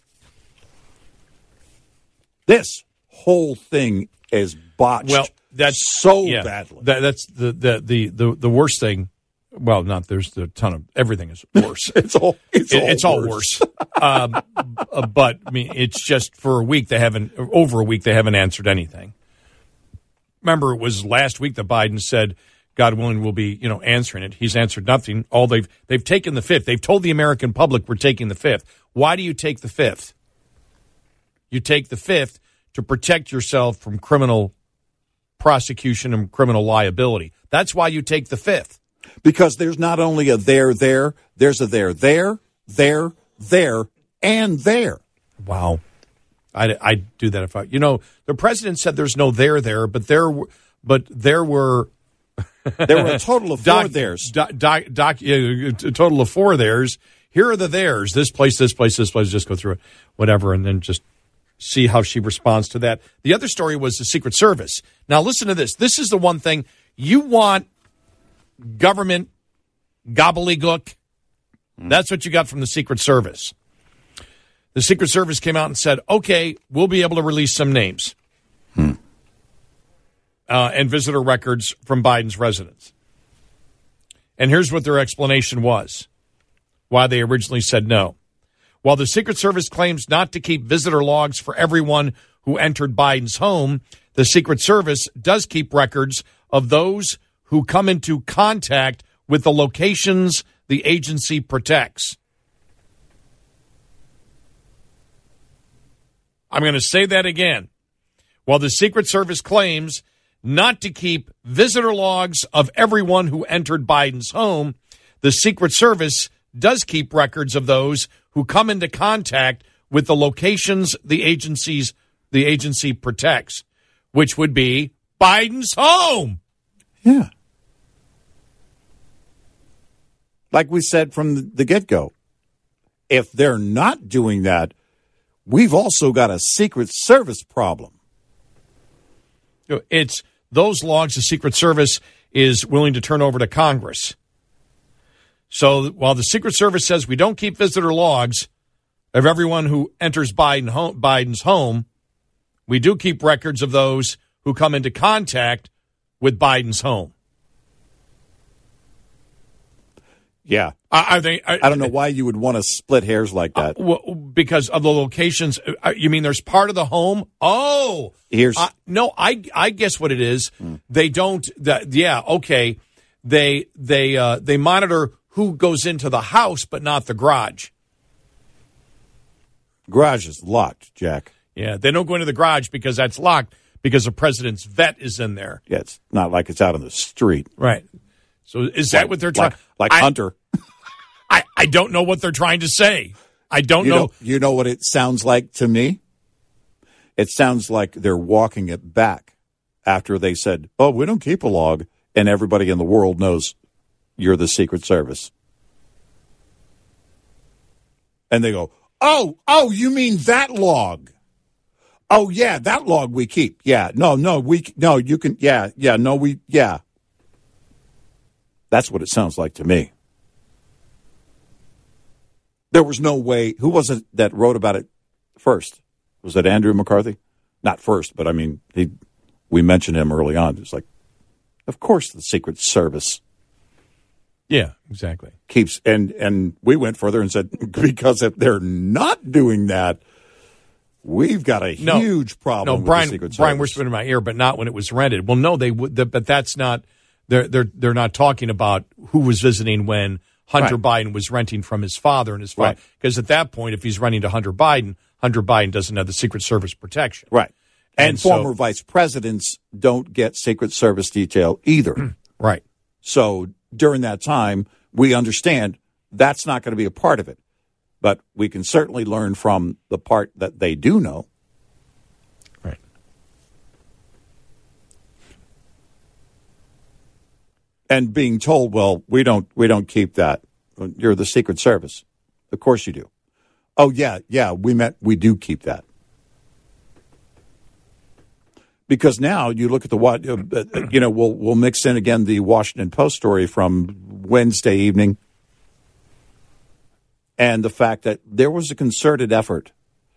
This whole thing is botched. Well, that's so badly. That's the worst thing. Well, not there's a ton of everything is worse. it's all worse. But I mean, it's just for over a week they haven't answered anything. Remember, it was last week that Biden said, God willing, we'll be answering it. He's answered nothing. All they've taken the fifth. They've told the American public we're taking the fifth. Why do you take the fifth? You take the fifth to protect yourself from criminal prosecution and criminal liability. That's why you take the fifth. Because there's not only a there, there's a there, and there. Wow. I'd do that if I, the president said there's no there, but there were a total of four there's. A total of four there's. Here are the there's. This place, just go through it, whatever, and then just see how she responds to that. The other story was the Secret Service. Now, listen to this. This is the one thing you want government gobbledygook. That's what you got from the Secret Service. The Secret Service came out and said, okay, we'll be able to release some names and visitor records from Biden's residence. And here's what their explanation was, why they originally said no. While the Secret Service claims not to keep visitor logs for everyone who entered Biden's home, the Secret Service does keep records of those who come into contact with the locations the agency protects. I'm going to say that again. While the Secret Service claims not to keep visitor logs of everyone who entered Biden's home, the Secret Service does keep records of those who come into contact with the locations the agency protects, which would be Biden's home. Yeah. Like we said from the get-go, if they're not doing that, we've also got a Secret Service problem. It's those logs the Secret Service is willing to turn over to Congress. So while the Secret Service says we don't keep visitor logs, of everyone who enters Biden's home. We do keep records of those who come into contact with Biden's home. Yeah. I don't know why you would want to split hairs like that. Because of the locations. You mean there's part of the home? Oh. No, I guess what it is. They don't. Okay. They monitor who goes into the house, but not the garage. Garage is locked, Jack. Yeah, they don't go into the garage because that's locked because the president's vet is in there. Yeah, it's not like it's out on the street. Right. So is that what they're trying? Like Hunter. I don't know what they're trying to say. I don't know. You know what it sounds like to me? It sounds like they're walking it back after they said, "Oh, we don't keep a log," and everybody in the world knows you're the Secret Service. And they go, "Oh, you mean that log? Oh, yeah, that log we keep. Yeah, no, you can, yeah. That's what it sounds like to me. There was no way. Who was it that wrote about it first? Was it Andrew McCarthy? Not first, but I mean, we mentioned him early on. It's like, of course, the Secret Service. Yeah, exactly. Keeps and we went further and said, because if they're not doing that, we've got a huge problem with the Secret Service. Brian, we're spinning my ear, but not when it was rented. Well, no, they would, but that's not. They're not talking about who was visiting when Hunter Biden was renting from his father and his father. Because at that point, if he's renting to Hunter Biden doesn't have the Secret Service protection. Right. And former vice presidents don't get Secret Service detail either. Right. So during that time, we understand that's not going to be a part of it. But we can certainly learn from the part that they do know. Right. And being told, well, we don't keep that. You're the Secret Service. Of course you do. Oh, yeah, we do keep that. Because now you look at we'll mix in again the Washington Post story from Wednesday evening and the fact that there was a concerted effort,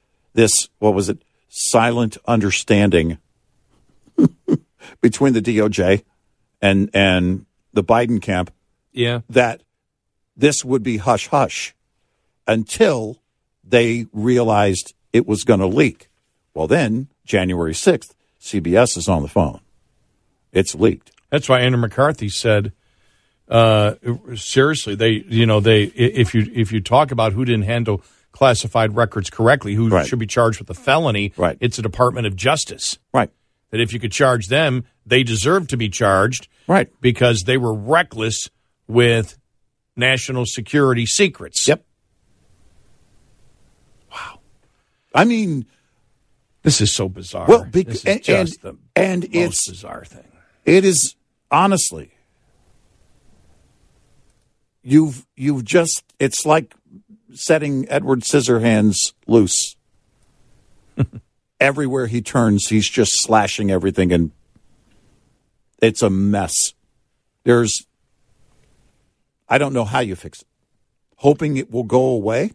silent understanding between the DOJ and the Biden camp, that this would be hush-hush until they realized it was going to leak. Well, then, January 6th, CBS is on the phone. It's leaked. That's why Andrew McCarthy said, seriously, if you talk about who didn't handle classified records correctly, who should be charged with a felony, it's the Department of Justice. Right. That if you could charge them, they deserve to be charged. Right. Because they were reckless with national security secrets. Yep. Wow. I mean, this is so bizarre. Well, this is just the most bizarre thing. It is, honestly, you've just, it's like setting Edward Scissorhands loose. Everywhere he turns, he's just slashing everything, and it's a mess. I don't know how you fix it. Hoping it will go away?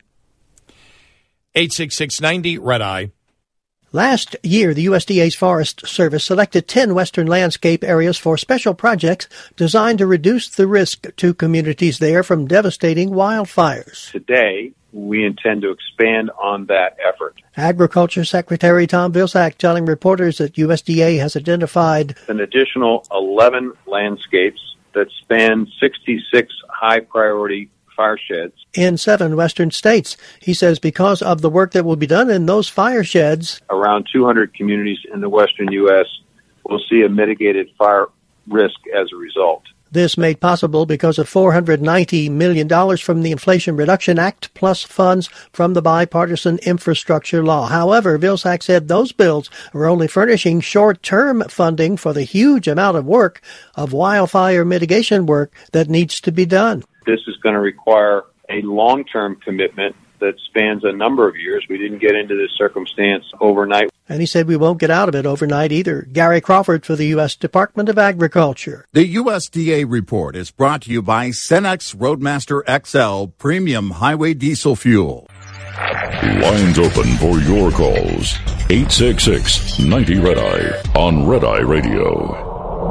866-90-RED-EYE. Last year, the USDA's Forest Service selected 10 western landscape areas for special projects designed to reduce the risk to communities there from devastating wildfires. Today, we intend to expand on that effort. Agriculture Secretary Tom Vilsack telling reporters that USDA has identified an additional 11 landscapes that span 66 high-priority fire sheds in 7 western states. He says because of the work that will be done in those fire sheds, around 200 communities in the western U.S. will see a mitigated fire risk as a result. This made possible because of $490 million from the Inflation Reduction Act plus funds from the bipartisan infrastructure law. However, Vilsack said those bills are only furnishing short-term funding for the huge amount of work, of wildfire mitigation work that needs to be done. This is going to require a long-term commitment that spans a number of years. We didn't get into this circumstance overnight. And he said we won't get out of it overnight either. Gary Crawford for the U.S. Department of Agriculture. The USDA report is brought to you by Cenex Roadmaster XL Premium Highway Diesel Fuel. Lines open for your calls. 866-90-RED-EYE on Red Eye Radio.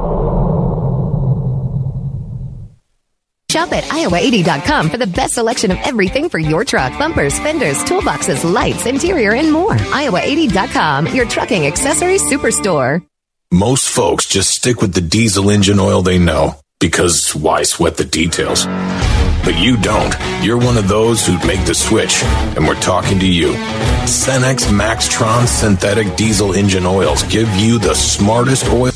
Shop at Iowa80.com for the best selection of everything for your truck. Bumpers, fenders, toolboxes, lights, interior, and more. Iowa80.com, your trucking accessories superstore. Most folks just stick with the diesel engine oil they know, because why sweat the details? But you don't. You're one of those who'd make the switch, and we're talking to you. Cenex Maxtron synthetic diesel engine oils give you the smartest oil.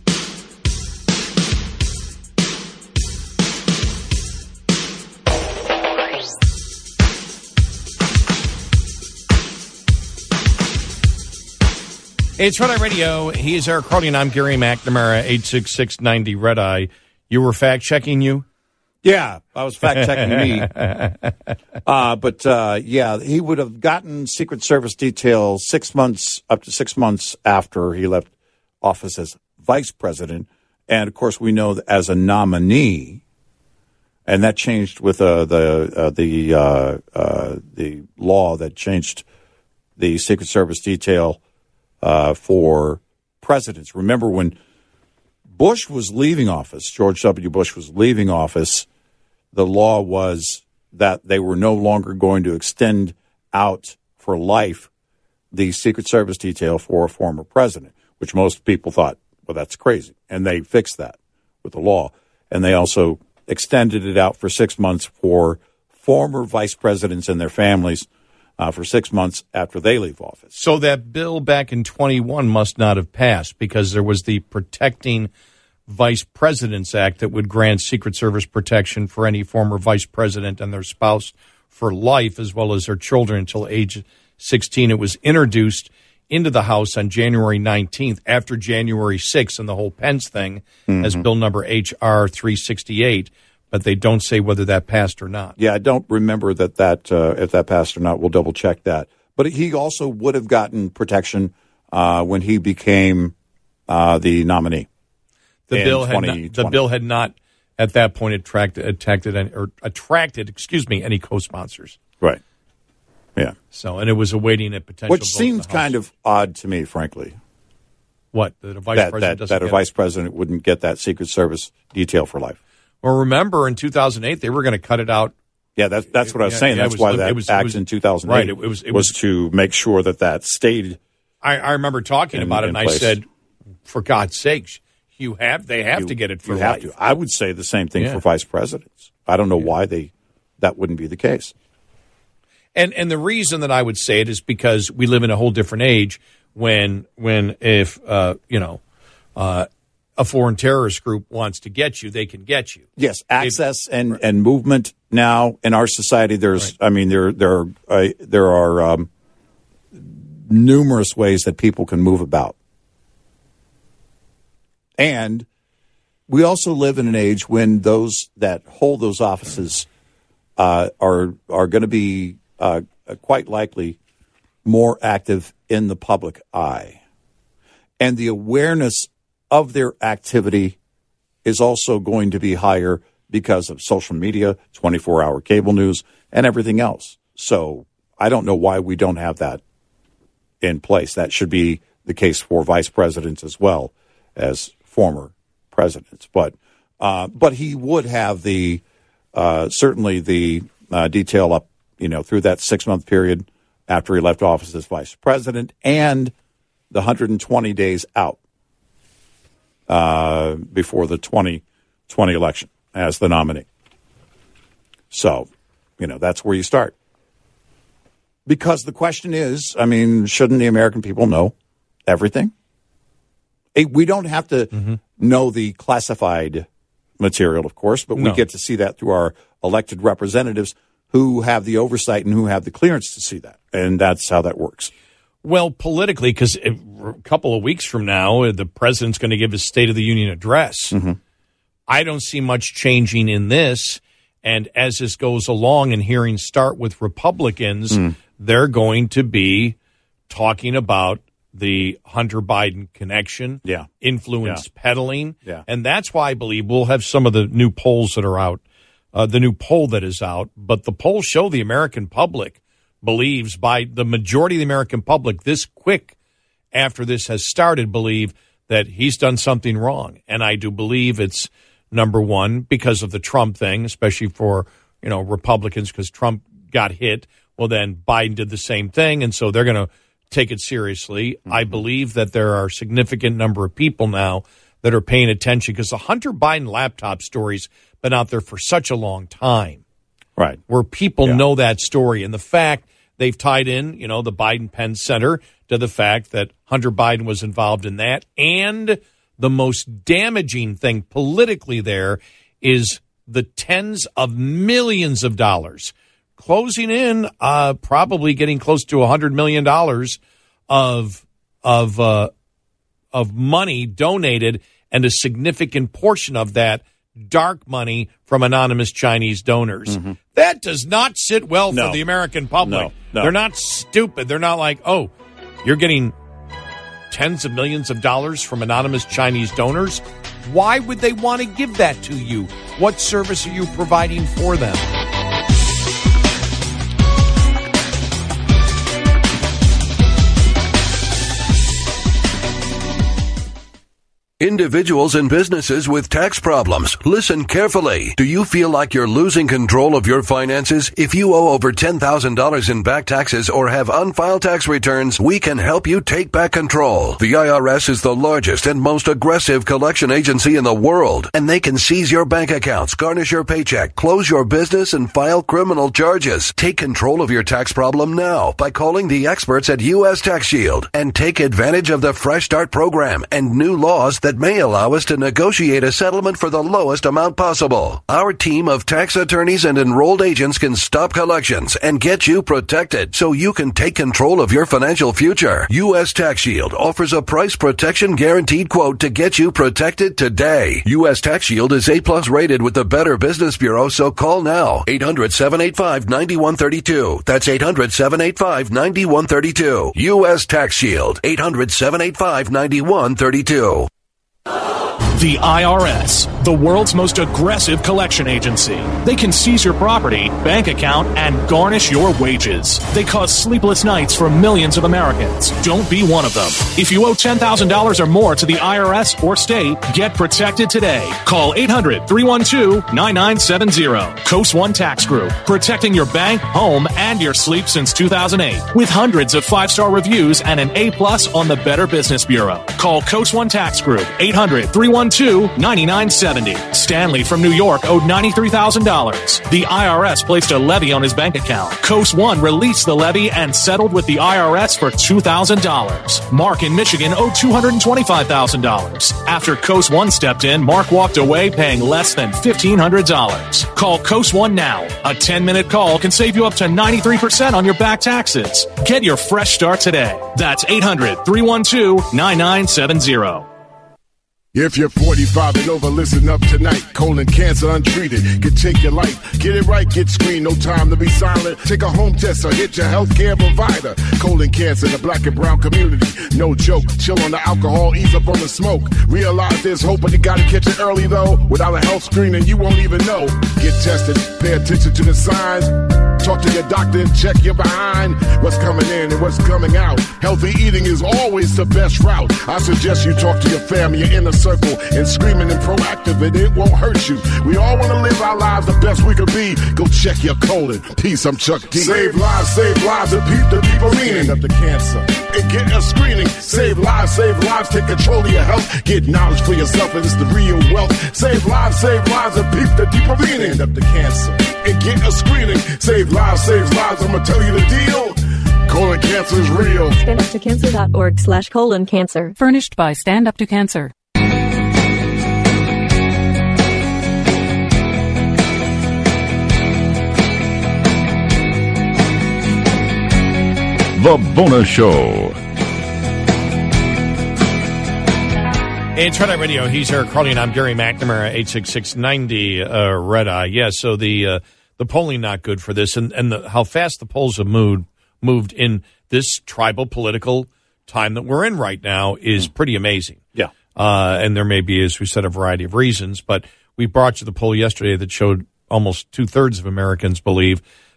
It's Red Eye Radio. He is Eric Carly, and I'm Gary McNamara, 866-90-RED-EYE. You were fact-checking you? Yeah, I was fact-checking me. But he would have gotten Secret Service detail up to 6 months after he left office as vice president. And, of course, we know that as a nominee, and that changed with the law that changed the Secret Service detail for presidents. Remember when Bush was leaving office, George W. Bush was leaving office, the law was that they were no longer going to extend out for life the Secret Service detail for a former president, which most people thought, well, that's crazy. And they fixed that with the law. And they also extended it out for 6 months for former vice presidents and their families for 6 months after they leave office. So that bill back in 21 must not have passed because there was the Protecting Vice Presidents Act that would grant Secret Service protection for any former vice president and their spouse for life, as well as their children until age 16. It was introduced into the House on January 19th after January 6th and the whole Pence thing as bill number H.R. 368. But they don't say whether that passed or not. Yeah, I don't remember if that passed or not. We'll double check that. But he also would have gotten protection when he became the nominee. The bill had not at that point attracted any co-sponsors. Right. Yeah. So, and it was awaiting a potential. Which seems kind of odd to me, frankly. What, that a vice president that a vice president wouldn't get that Secret Service detail for life. Well, remember in 2008 they were going to cut it out. Yeah, that's what I was saying. That's why that act in 2008 right, it was to make sure that stayed. I remember talking about it, and I said, for God's sakes, they have to get it for life. I would say the same thing for vice presidents. I don't know why that wouldn't be the case. And the reason that I would say it is because we live in a whole different age if a foreign terrorist group wants to get you, they can get you. Yes, access and movement now in our society. There's, right. I mean, there are numerous ways that people can move about, and we also live in an age when those that hold those offices are going to be quite likely more active in the public eye, and the awareness of their activity is also going to be higher because of social media, 24-hour cable news, and everything else. So I don't know why we don't have that in place. That should be the case for vice presidents as well as former presidents. But he would have the certainly the detail up, through that 6-month period after he left office as vice president and the 120 days out before the 2020 election as the nominee. So, that's where you start. Because the question is, shouldn't the American people know everything? We don't have to know the classified material, of course, but we get to see that through our elected representatives who have the oversight and who have the clearance to see that. And that's how that works. Well, politically, because a couple of weeks from now, the president's going to give his State of the Union address. Mm-hmm. I don't see much changing in this. And as this goes along and hearings start with Republicans, they're going to be talking about the Hunter Biden connection, influence peddling. Yeah. And that's why I believe we'll have some of the new polls that are out, the new poll that is out. But the polls show the American public believes, by the majority of the American public, this quick after this has started, believe that he's done something wrong. And I do believe it's, number one, because of the Trump thing, especially for, Republicans, because Trump got hit. Well, then Biden did the same thing, and so they're going to take it seriously. Mm-hmm. I believe that there are a significant number of people now that are paying attention because the Hunter Biden laptop story's been out there for such a long time. Right. Where people know that story. And the fact they've tied in, the Biden Penn Center to the fact that Hunter Biden was involved in that. And the most damaging thing politically there is the tens of millions of dollars closing in, probably getting close to $100 million of money donated, and a significant portion of that dark money from anonymous Chinese donors. Mm-hmm. That does not sit well for the American public. No. They're not stupid. They're not like, oh, you're getting tens of millions of dollars from anonymous Chinese donors. Why would they want to give that to you? What service are you providing for them? Individuals and businesses with tax problems, listen carefully. Do you feel like you're losing control of your finances? If you owe over $10,000 in back taxes or have unfiled tax returns, we can help you take back control. The IRS is the largest and most aggressive collection agency in the world, and they can seize your bank accounts, garnish your paycheck, close your business, and file criminal charges. Take control of your tax problem now by calling the experts at U.S. Tax Shield, and take advantage of the Fresh Start program and new laws that may allow us to negotiate a settlement for the lowest amount possible. Our team of tax attorneys and enrolled agents can stop collections and get you protected so you can take control of your financial future. U.S. Tax Shield offers a price protection guaranteed quote to get you protected today. U.S. Tax Shield is A+ rated with the Better Business Bureau, so call now. 800-785-9132. That's 800-785-9132. U.S. Tax Shield. 800-785-9132. The IRS, the world's most aggressive collection agency. They can seize your property, bank account, and garnish your wages. They cause sleepless nights for millions of Americans. Don't be one of them. If you owe $10,000 or more to the IRS or state, get protected today. Call 800-312-9970. Coast One Tax Group, protecting your bank, home, and your sleep since 2008. With hundreds of 5-star reviews and an A+ on the Better Business Bureau. Call Coast One Tax Group, 800-312-9970. Stanley from New York owed $93,000. The IRS placed a levy on his bank account. Coast One released the levy and settled with the IRS for $2,000. Mark in Michigan owed $225,000. After Coast One stepped in, Mark walked away paying less than $1,500. Call Coast One now. A 10-minute call can save you up to 93% on your back taxes. Get your fresh start today. That's 800-312-9970. If you're 45 and over, listen up tonight. Colon cancer untreated can take your life. Get it right, get screened, no time to be silent. Take a home test or hit your healthcare provider. Colon cancer in the black and brown community, no joke. Chill on the alcohol, ease up on the smoke. Realize there's hope, but you gotta catch it early though. Without a health screening, you won't even know. Get tested, pay attention to the signs. Talk to your doctor and check your behind. What's coming in and what's coming out. Healthy eating is always the best route. I suggest you talk to your family, your inner circle, and screaming and proactive, and it won't hurt you. We all want to live our lives the best we can be. Go check your colon. Peace, I'm Chuck D. Save lives, and peep the people meaning up the cancer. And get a screening. Save lives, take control of your health. Get knowledge for yourself, and it's the real wealth. Save lives, and peep the deeper meaning up the cancer. And get a screening. Save lives, I'ma tell you the deal. Colon cancer is real. StandUpToCancer.org/colon-cancer. Furnished by Stand Up to Cancer. The Bonus Show. It's Red Eye Radio. He's Eric Carly, and I'm Gary McNamara, 86690 Red Eye. Yeah, so the polling not good for this, and how fast the polls have moved in this tribal political time that we're in right now is pretty amazing. Yeah. And there may be, as we said, a variety of reasons, but we brought you the poll yesterday that showed almost 2/3 of Americans believe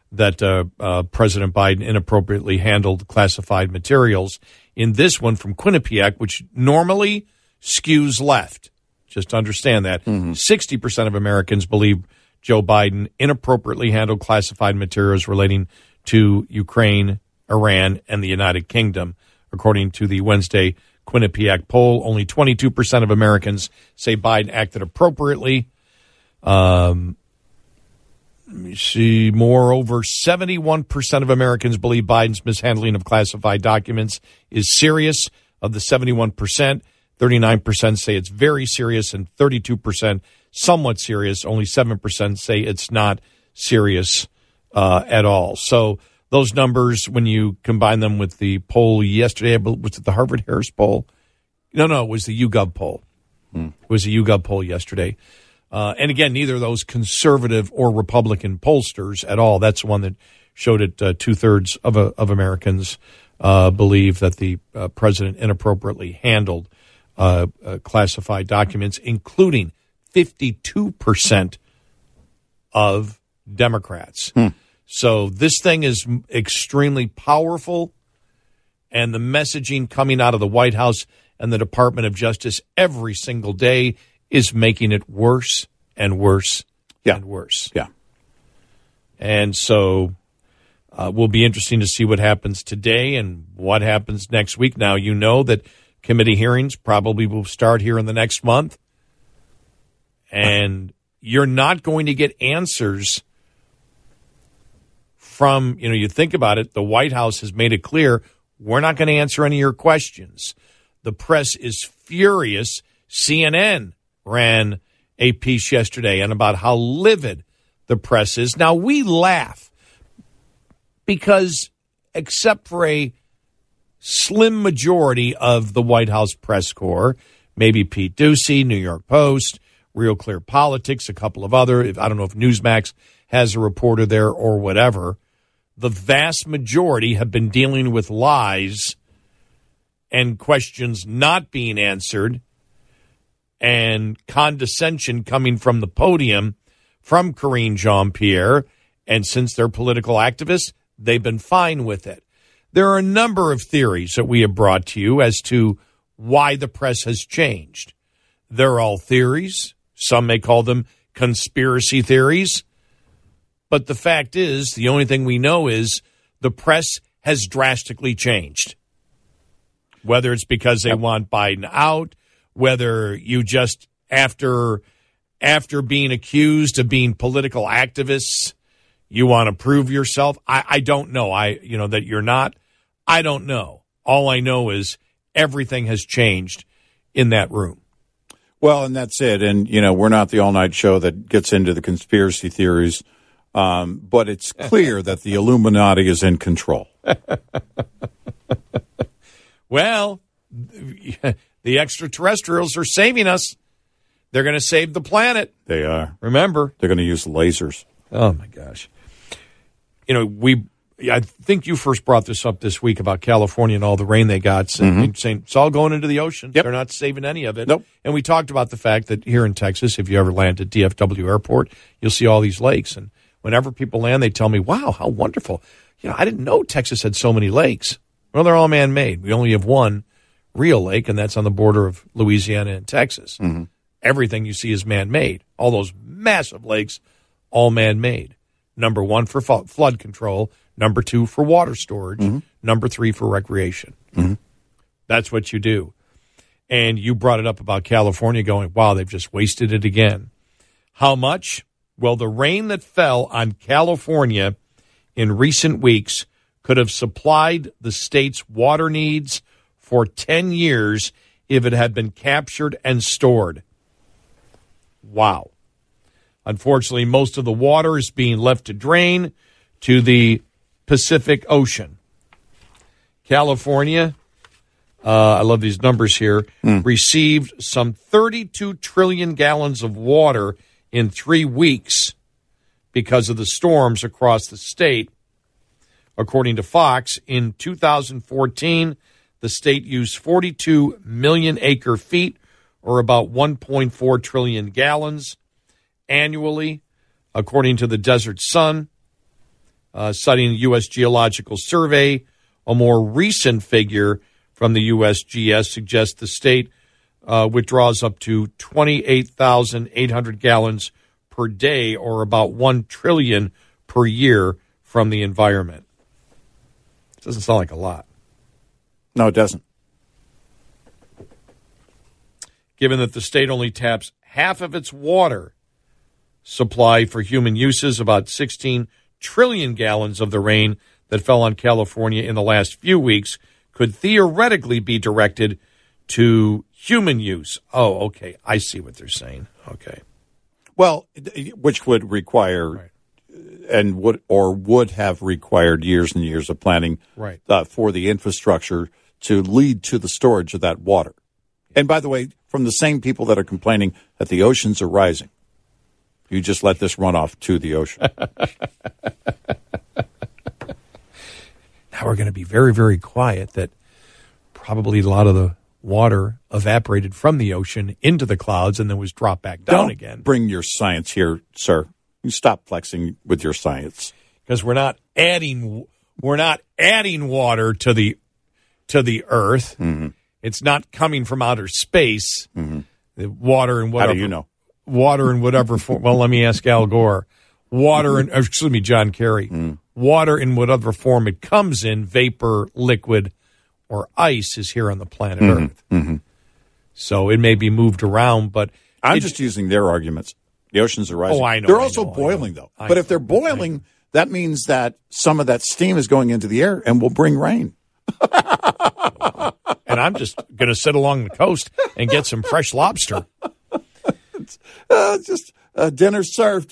that President Biden inappropriately handled classified materials. In this one from Quinnipiac, which normally skews left, just understand that, 60% of Americans believe Joe Biden inappropriately handled classified materials relating to Ukraine, Iran, and the United Kingdom. According to the Wednesday Quinnipiac poll, only 22% of Americans say Biden acted appropriately. Let me see. Moreover, 71% of Americans believe Biden's mishandling of classified documents is serious. Of the 71%, 39% say it's very serious and 32% somewhat serious. Only 7% say it's not serious at all. So those numbers, when you combine them with the poll yesterday, was it the Harvard-Harris poll? No, it was the YouGov poll. It was the YouGov poll yesterday. And again, neither of those conservative or Republican pollsters at all. That's the one that showed it 2/3 of Americans believe that the president inappropriately handled classified documents, including 52% of Democrats. So this thing is extremely powerful, and the messaging coming out of the White House and the Department of Justice every single day is making it worse and worse and worse. Yeah. And so will be interesting to see what happens today and what happens next week. Now, you know that committee hearings probably will start here in the next month, and you're not going to get answers from, you think about it, the White House has made it clear, we're not going to answer any of your questions. The press is furious. CNN ran a piece yesterday and about how livid the press is. Now, we laugh because except for a slim majority of the White House press corps, maybe Pete Ducey, New York Post, Real Clear Politics, a couple of other, I don't know if Newsmax has a reporter there or whatever, the vast majority have been dealing with lies and questions not being answered and condescension coming from the podium from Karine Jean-Pierre. And since they're political activists, they've been fine with it. There are a number of theories that we have brought to you as to why the press has changed. They're all theories. Some may call them conspiracy theories. But the fact is, the only thing we know is the press has drastically changed. Whether it's because they want Biden out, whether you just, after being accused of being political activists, you want to prove yourself. I don't know. That you're not. I don't know. All I know is everything has changed in that room. Well, and that's it. And, we're not the all-night show that gets into the conspiracy theories. But it's clear that the Illuminati is in control. Well, the extraterrestrials are saving us. They're going to save the planet. They are. Remember. They're going to use lasers. Oh, my gosh. I think you first brought this up this week about California and all the rain they got, saying it's all going into the ocean. Yep. They're not saving any of it. Nope. And we talked about the fact that here in Texas, if you ever land at DFW Airport, you'll see all these lakes. And whenever people land, they tell me, wow, how wonderful. I didn't know Texas had so many lakes. Well, they're all man-made. We only have one real lake, and that's on the border of Louisiana and Texas. Mm-hmm. Everything you see is man-made. All those massive lakes, all man-made. Number 1 for flood control. Number 2 for water storage. Mm-hmm. Number 3 for recreation. Mm-hmm. That's what you do. And you brought it up about California going, wow, they've just wasted it again. How much? Well, the rain that fell on California in recent weeks could have supplied the state's water needs for 10 years if it had been captured and stored. Wow. Unfortunately, most of the water is being left to drain to the Pacific Ocean. California, I love these numbers here, received some 32 trillion gallons of water in 3 weeks because of the storms across the state. According to Fox, in 2014, the state used 42 million acre feet, or about 1.4 trillion gallons annually. According to the Desert Sun, citing the U.S. Geological Survey. A more recent figure from the USGS suggests the state withdraws up to 28,800 gallons per day, or about 1 trillion per year from the environment. It doesn't sound like a lot. No, it doesn't. Given that the state only taps half of its water supply for human uses, about 16 trillion gallons of the rain that fell on California in the last few weeks could theoretically be directed to human use. Oh, okay. I see what they're saying. Okay. Well, which would require and would have required years and years of planning for the infrastructure to lead to the storage of that water. And by the way, from the same people that are complaining that the oceans are rising, you just let this run off to the ocean. Now we're going to be very, very quiet that probably a lot of the water evaporated from the ocean into the clouds and then was dropped back down again. Bring your science here, sir. You stop flexing with your science. Because we're not adding water to the earth. Mm-hmm. It's not coming from outer space. Mm-hmm. The water and whatever. How do you know? Water in whatever form. Well, let me ask Al Gore. John Kerry. Water in whatever form it comes in, vapor, liquid, or ice, is here on the planet Earth. Mm-hmm. So it may be moved around, but I'm just using their arguments. The oceans are rising. Oh, I know. They're also boiling, though. But if they're boiling, that means that some of that steam is going into the air and will bring rain. And I'm just going to sit along the coast and get some fresh lobster. Just dinner served.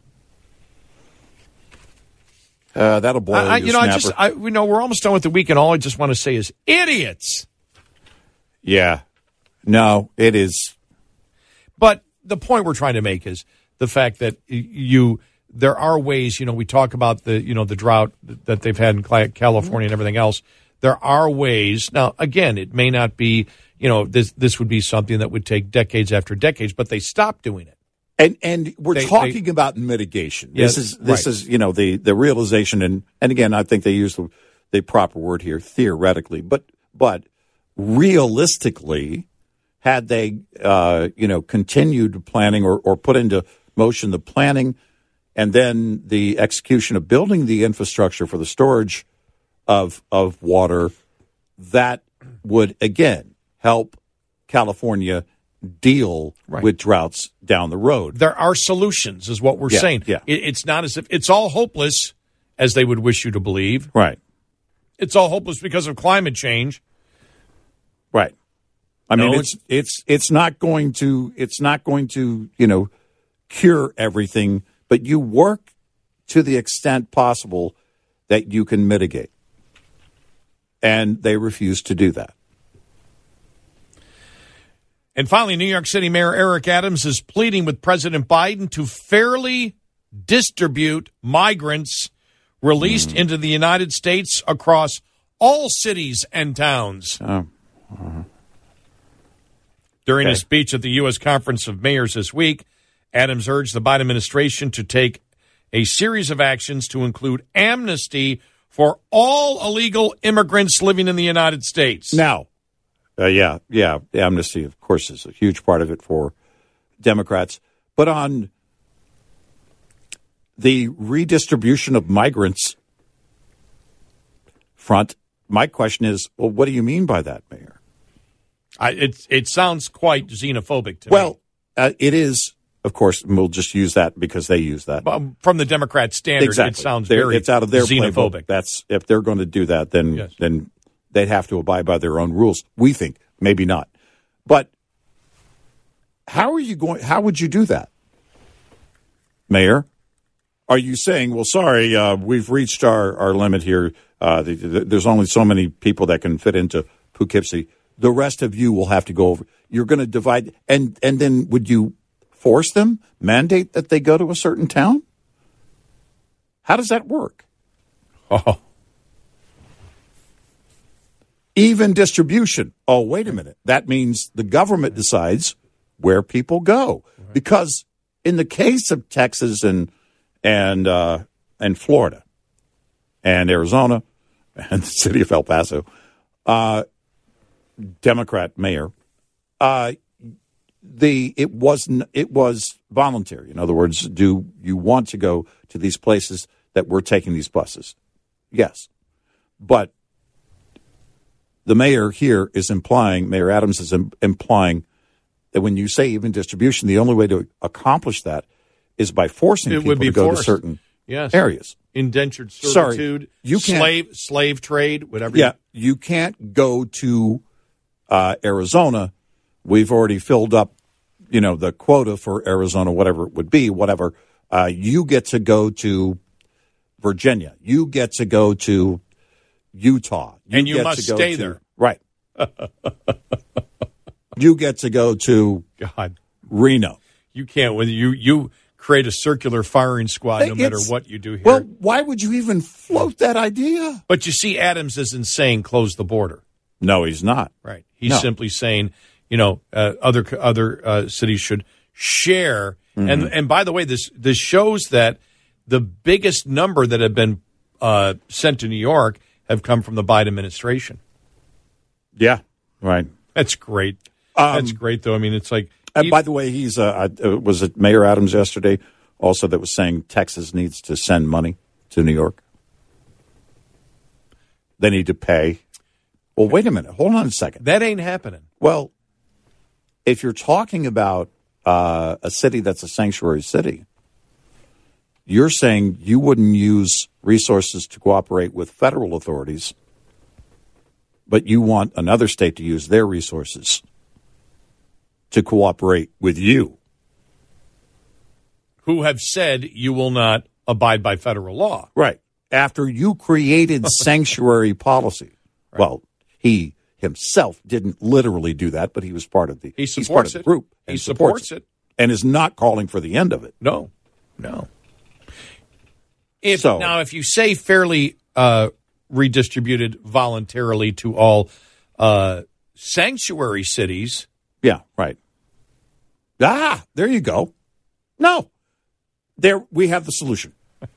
That'll boil your snapper. We're almost done with the week, and all I just want to say is idiots. Yeah. No, it is. But the point we're trying to make is the fact that there are ways, we talk about the drought that they've had in California and everything else. There are ways. Now, again, it may not be, this would be something that would take decades after decades, but they stopped doing it. And we're talking about mitigation. This is the realization, and again, I think they use the proper word here, theoretically, but realistically, had they continued planning or put into motion the planning and then the execution of building the infrastructure for the storage of water, that would again help California deal with droughts down the road. There are solutions, is what we're saying. Yeah. It's not as if it's all hopeless, as they would wish you to believe. Right. It's all hopeless because of climate change. Right. I mean, it's not going to cure everything, but you work to the extent possible that you can mitigate. And they refuse to do that. And finally, New York City Mayor Eric Adams is pleading with President Biden to fairly distribute migrants released into the United States across all cities and towns. During a speech at the U.S. Conference of Mayors this week, Adams urged the Biden administration to take a series of actions to include amnesty for all illegal immigrants living in the United States. Now, amnesty, of course, is a huge part of it for Democrats. But on the redistribution of migrants front, my question is, well, what do you mean by that, Mayor? It sounds quite xenophobic to me. Well, it is, of course, and we'll just use that because they use that. From the Democrat standard, exactly. It sounds it's out of their xenophobic. That's if they're going to do that, then they'd have to abide by their own rules. We think, maybe not. But how would you do that, Mayor? Are you saying, well, sorry, we've reached our limit here. There's only so many people that can fit into Poughkeepsie. The rest of you will have to go over. You're going to divide. And then would you force them, mandate that they go to a certain town? How does that work? Oh. Even distribution. Oh, wait a minute. That means the government decides where people go. Right. Because in the case of Texas and Florida, and Arizona and the city of El Paso, Democrat mayor, it was voluntary. In other words, do you want to go to these places that we're taking these buses? Yes. But the mayor here is implying, Mayor Adams is implying that when you say even distribution, the only way to accomplish that is by forcing people to go to certain areas. Indentured servitude, slave trade, whatever. Yeah, you can't go to Arizona. We've already filled up, the quota for Arizona, whatever it would be, whatever. You get to go to Virginia. You get to go to Utah. And you must stay there. Right. You get to go to Reno. You can't. When you create a circular firing squad, no matter what you do here. Well, why would you even float that idea? But you see, Adams isn't saying close the border. No, he's not. Right. He's simply saying, other cities should share. Mm-hmm. And by the way, this shows that the biggest number that have been sent to New York have come from the Biden administration. Yeah, right. That's great. That's great, though. I mean, it's like. And by the way, was it Mayor Adams yesterday also that was saying Texas needs to send money to New York? They need to pay. Well, wait a minute. Hold on a second. That ain't happening. Well, if you're talking about a city that's a sanctuary city, you're saying you wouldn't use resources to cooperate with federal authorities, but you want another state to use their resources to cooperate with you. Who have said you will not abide by federal law. Right. After you created sanctuary policy. Right. Well, he himself didn't literally do that, but he was part of the he's part of the group. He supports it. And is not calling for the end of it. No. Now, if you say fairly redistributed voluntarily to all sanctuary cities. Yeah, right. There you go. No. There we have the solution.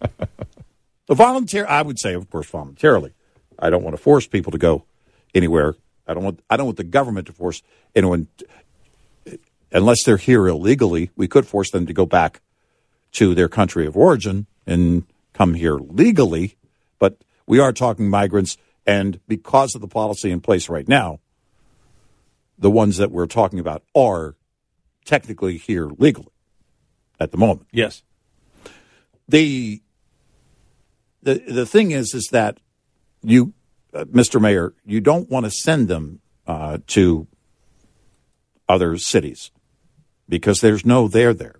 I would say, of course, voluntarily. I don't want to force people to go anywhere. I don't want the government to force anyone, unless they're here illegally. We could force them to go back to their country of origin and come here legally. But we are talking migrants, and because of the policy in place right now, the ones that we're talking about are technically here legally at the moment. Yes. The thing is that you, Mr. Mayor, you don't want to send them to other cities because there's no there there.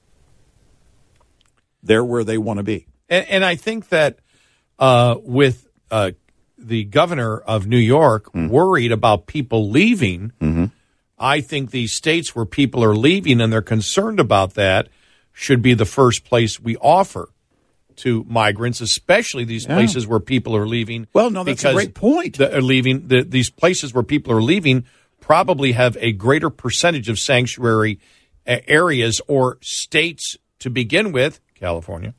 They're where they want to be. And I think that with the governor of New York worried about people leaving, I think these states where people are leaving and they're concerned about that should be the first place we offer to migrants, especially these places where people are leaving. Well, no, that's a great point. These places where people are leaving probably have a greater percentage of sanctuary areas or states to begin with, California.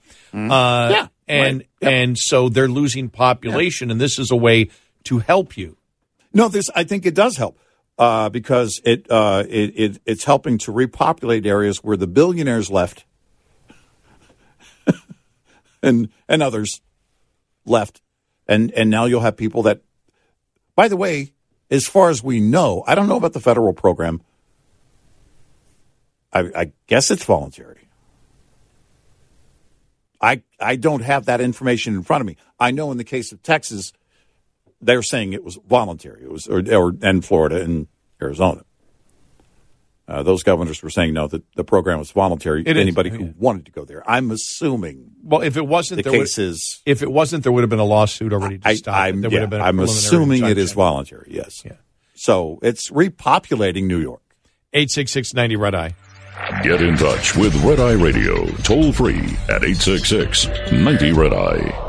And so they're losing population, and this is a way to help you. No, I think it does help because it's helping to repopulate areas where the billionaires left and others left, and now you'll have people that, by the way, as far as we know, I don't know about the federal program. I guess it's voluntary. I don't have that information in front of me. I know in the case of Texas, they're saying it was voluntary. It was, and Florida and Arizona. Those governors were saying no, that the program was voluntary. Anybody who wanted to go there. I'm assuming. Well, if it wasn't, there would have been a lawsuit already to stop it. There would have been. I'm assuming it is voluntary. Yes. Yeah. So it's repopulating New York. 866-90 Red Eye. Get in touch with Red Eye Radio, toll free at 866-90 Red Eye.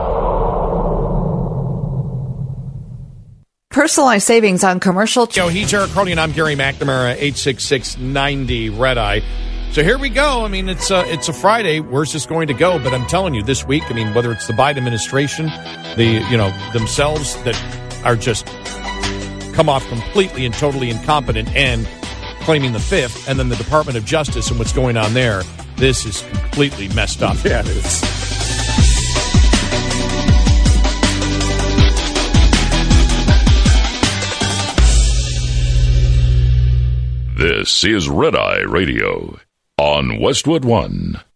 Personalized savings on commercial. He's Eric Crowley and I'm Gary McNamara, 866-90 Red Eye. So here we go. I mean, it's a Friday. Where's this going to go? But I'm telling you, this week, I mean, whether it's the Biden administration, themselves that are just come off completely and totally incompetent and claiming the fifth, and then the Department of Justice and what's going on there, this is completely messed up. Yeah, it is. This is Red Eye Radio on Westwood One.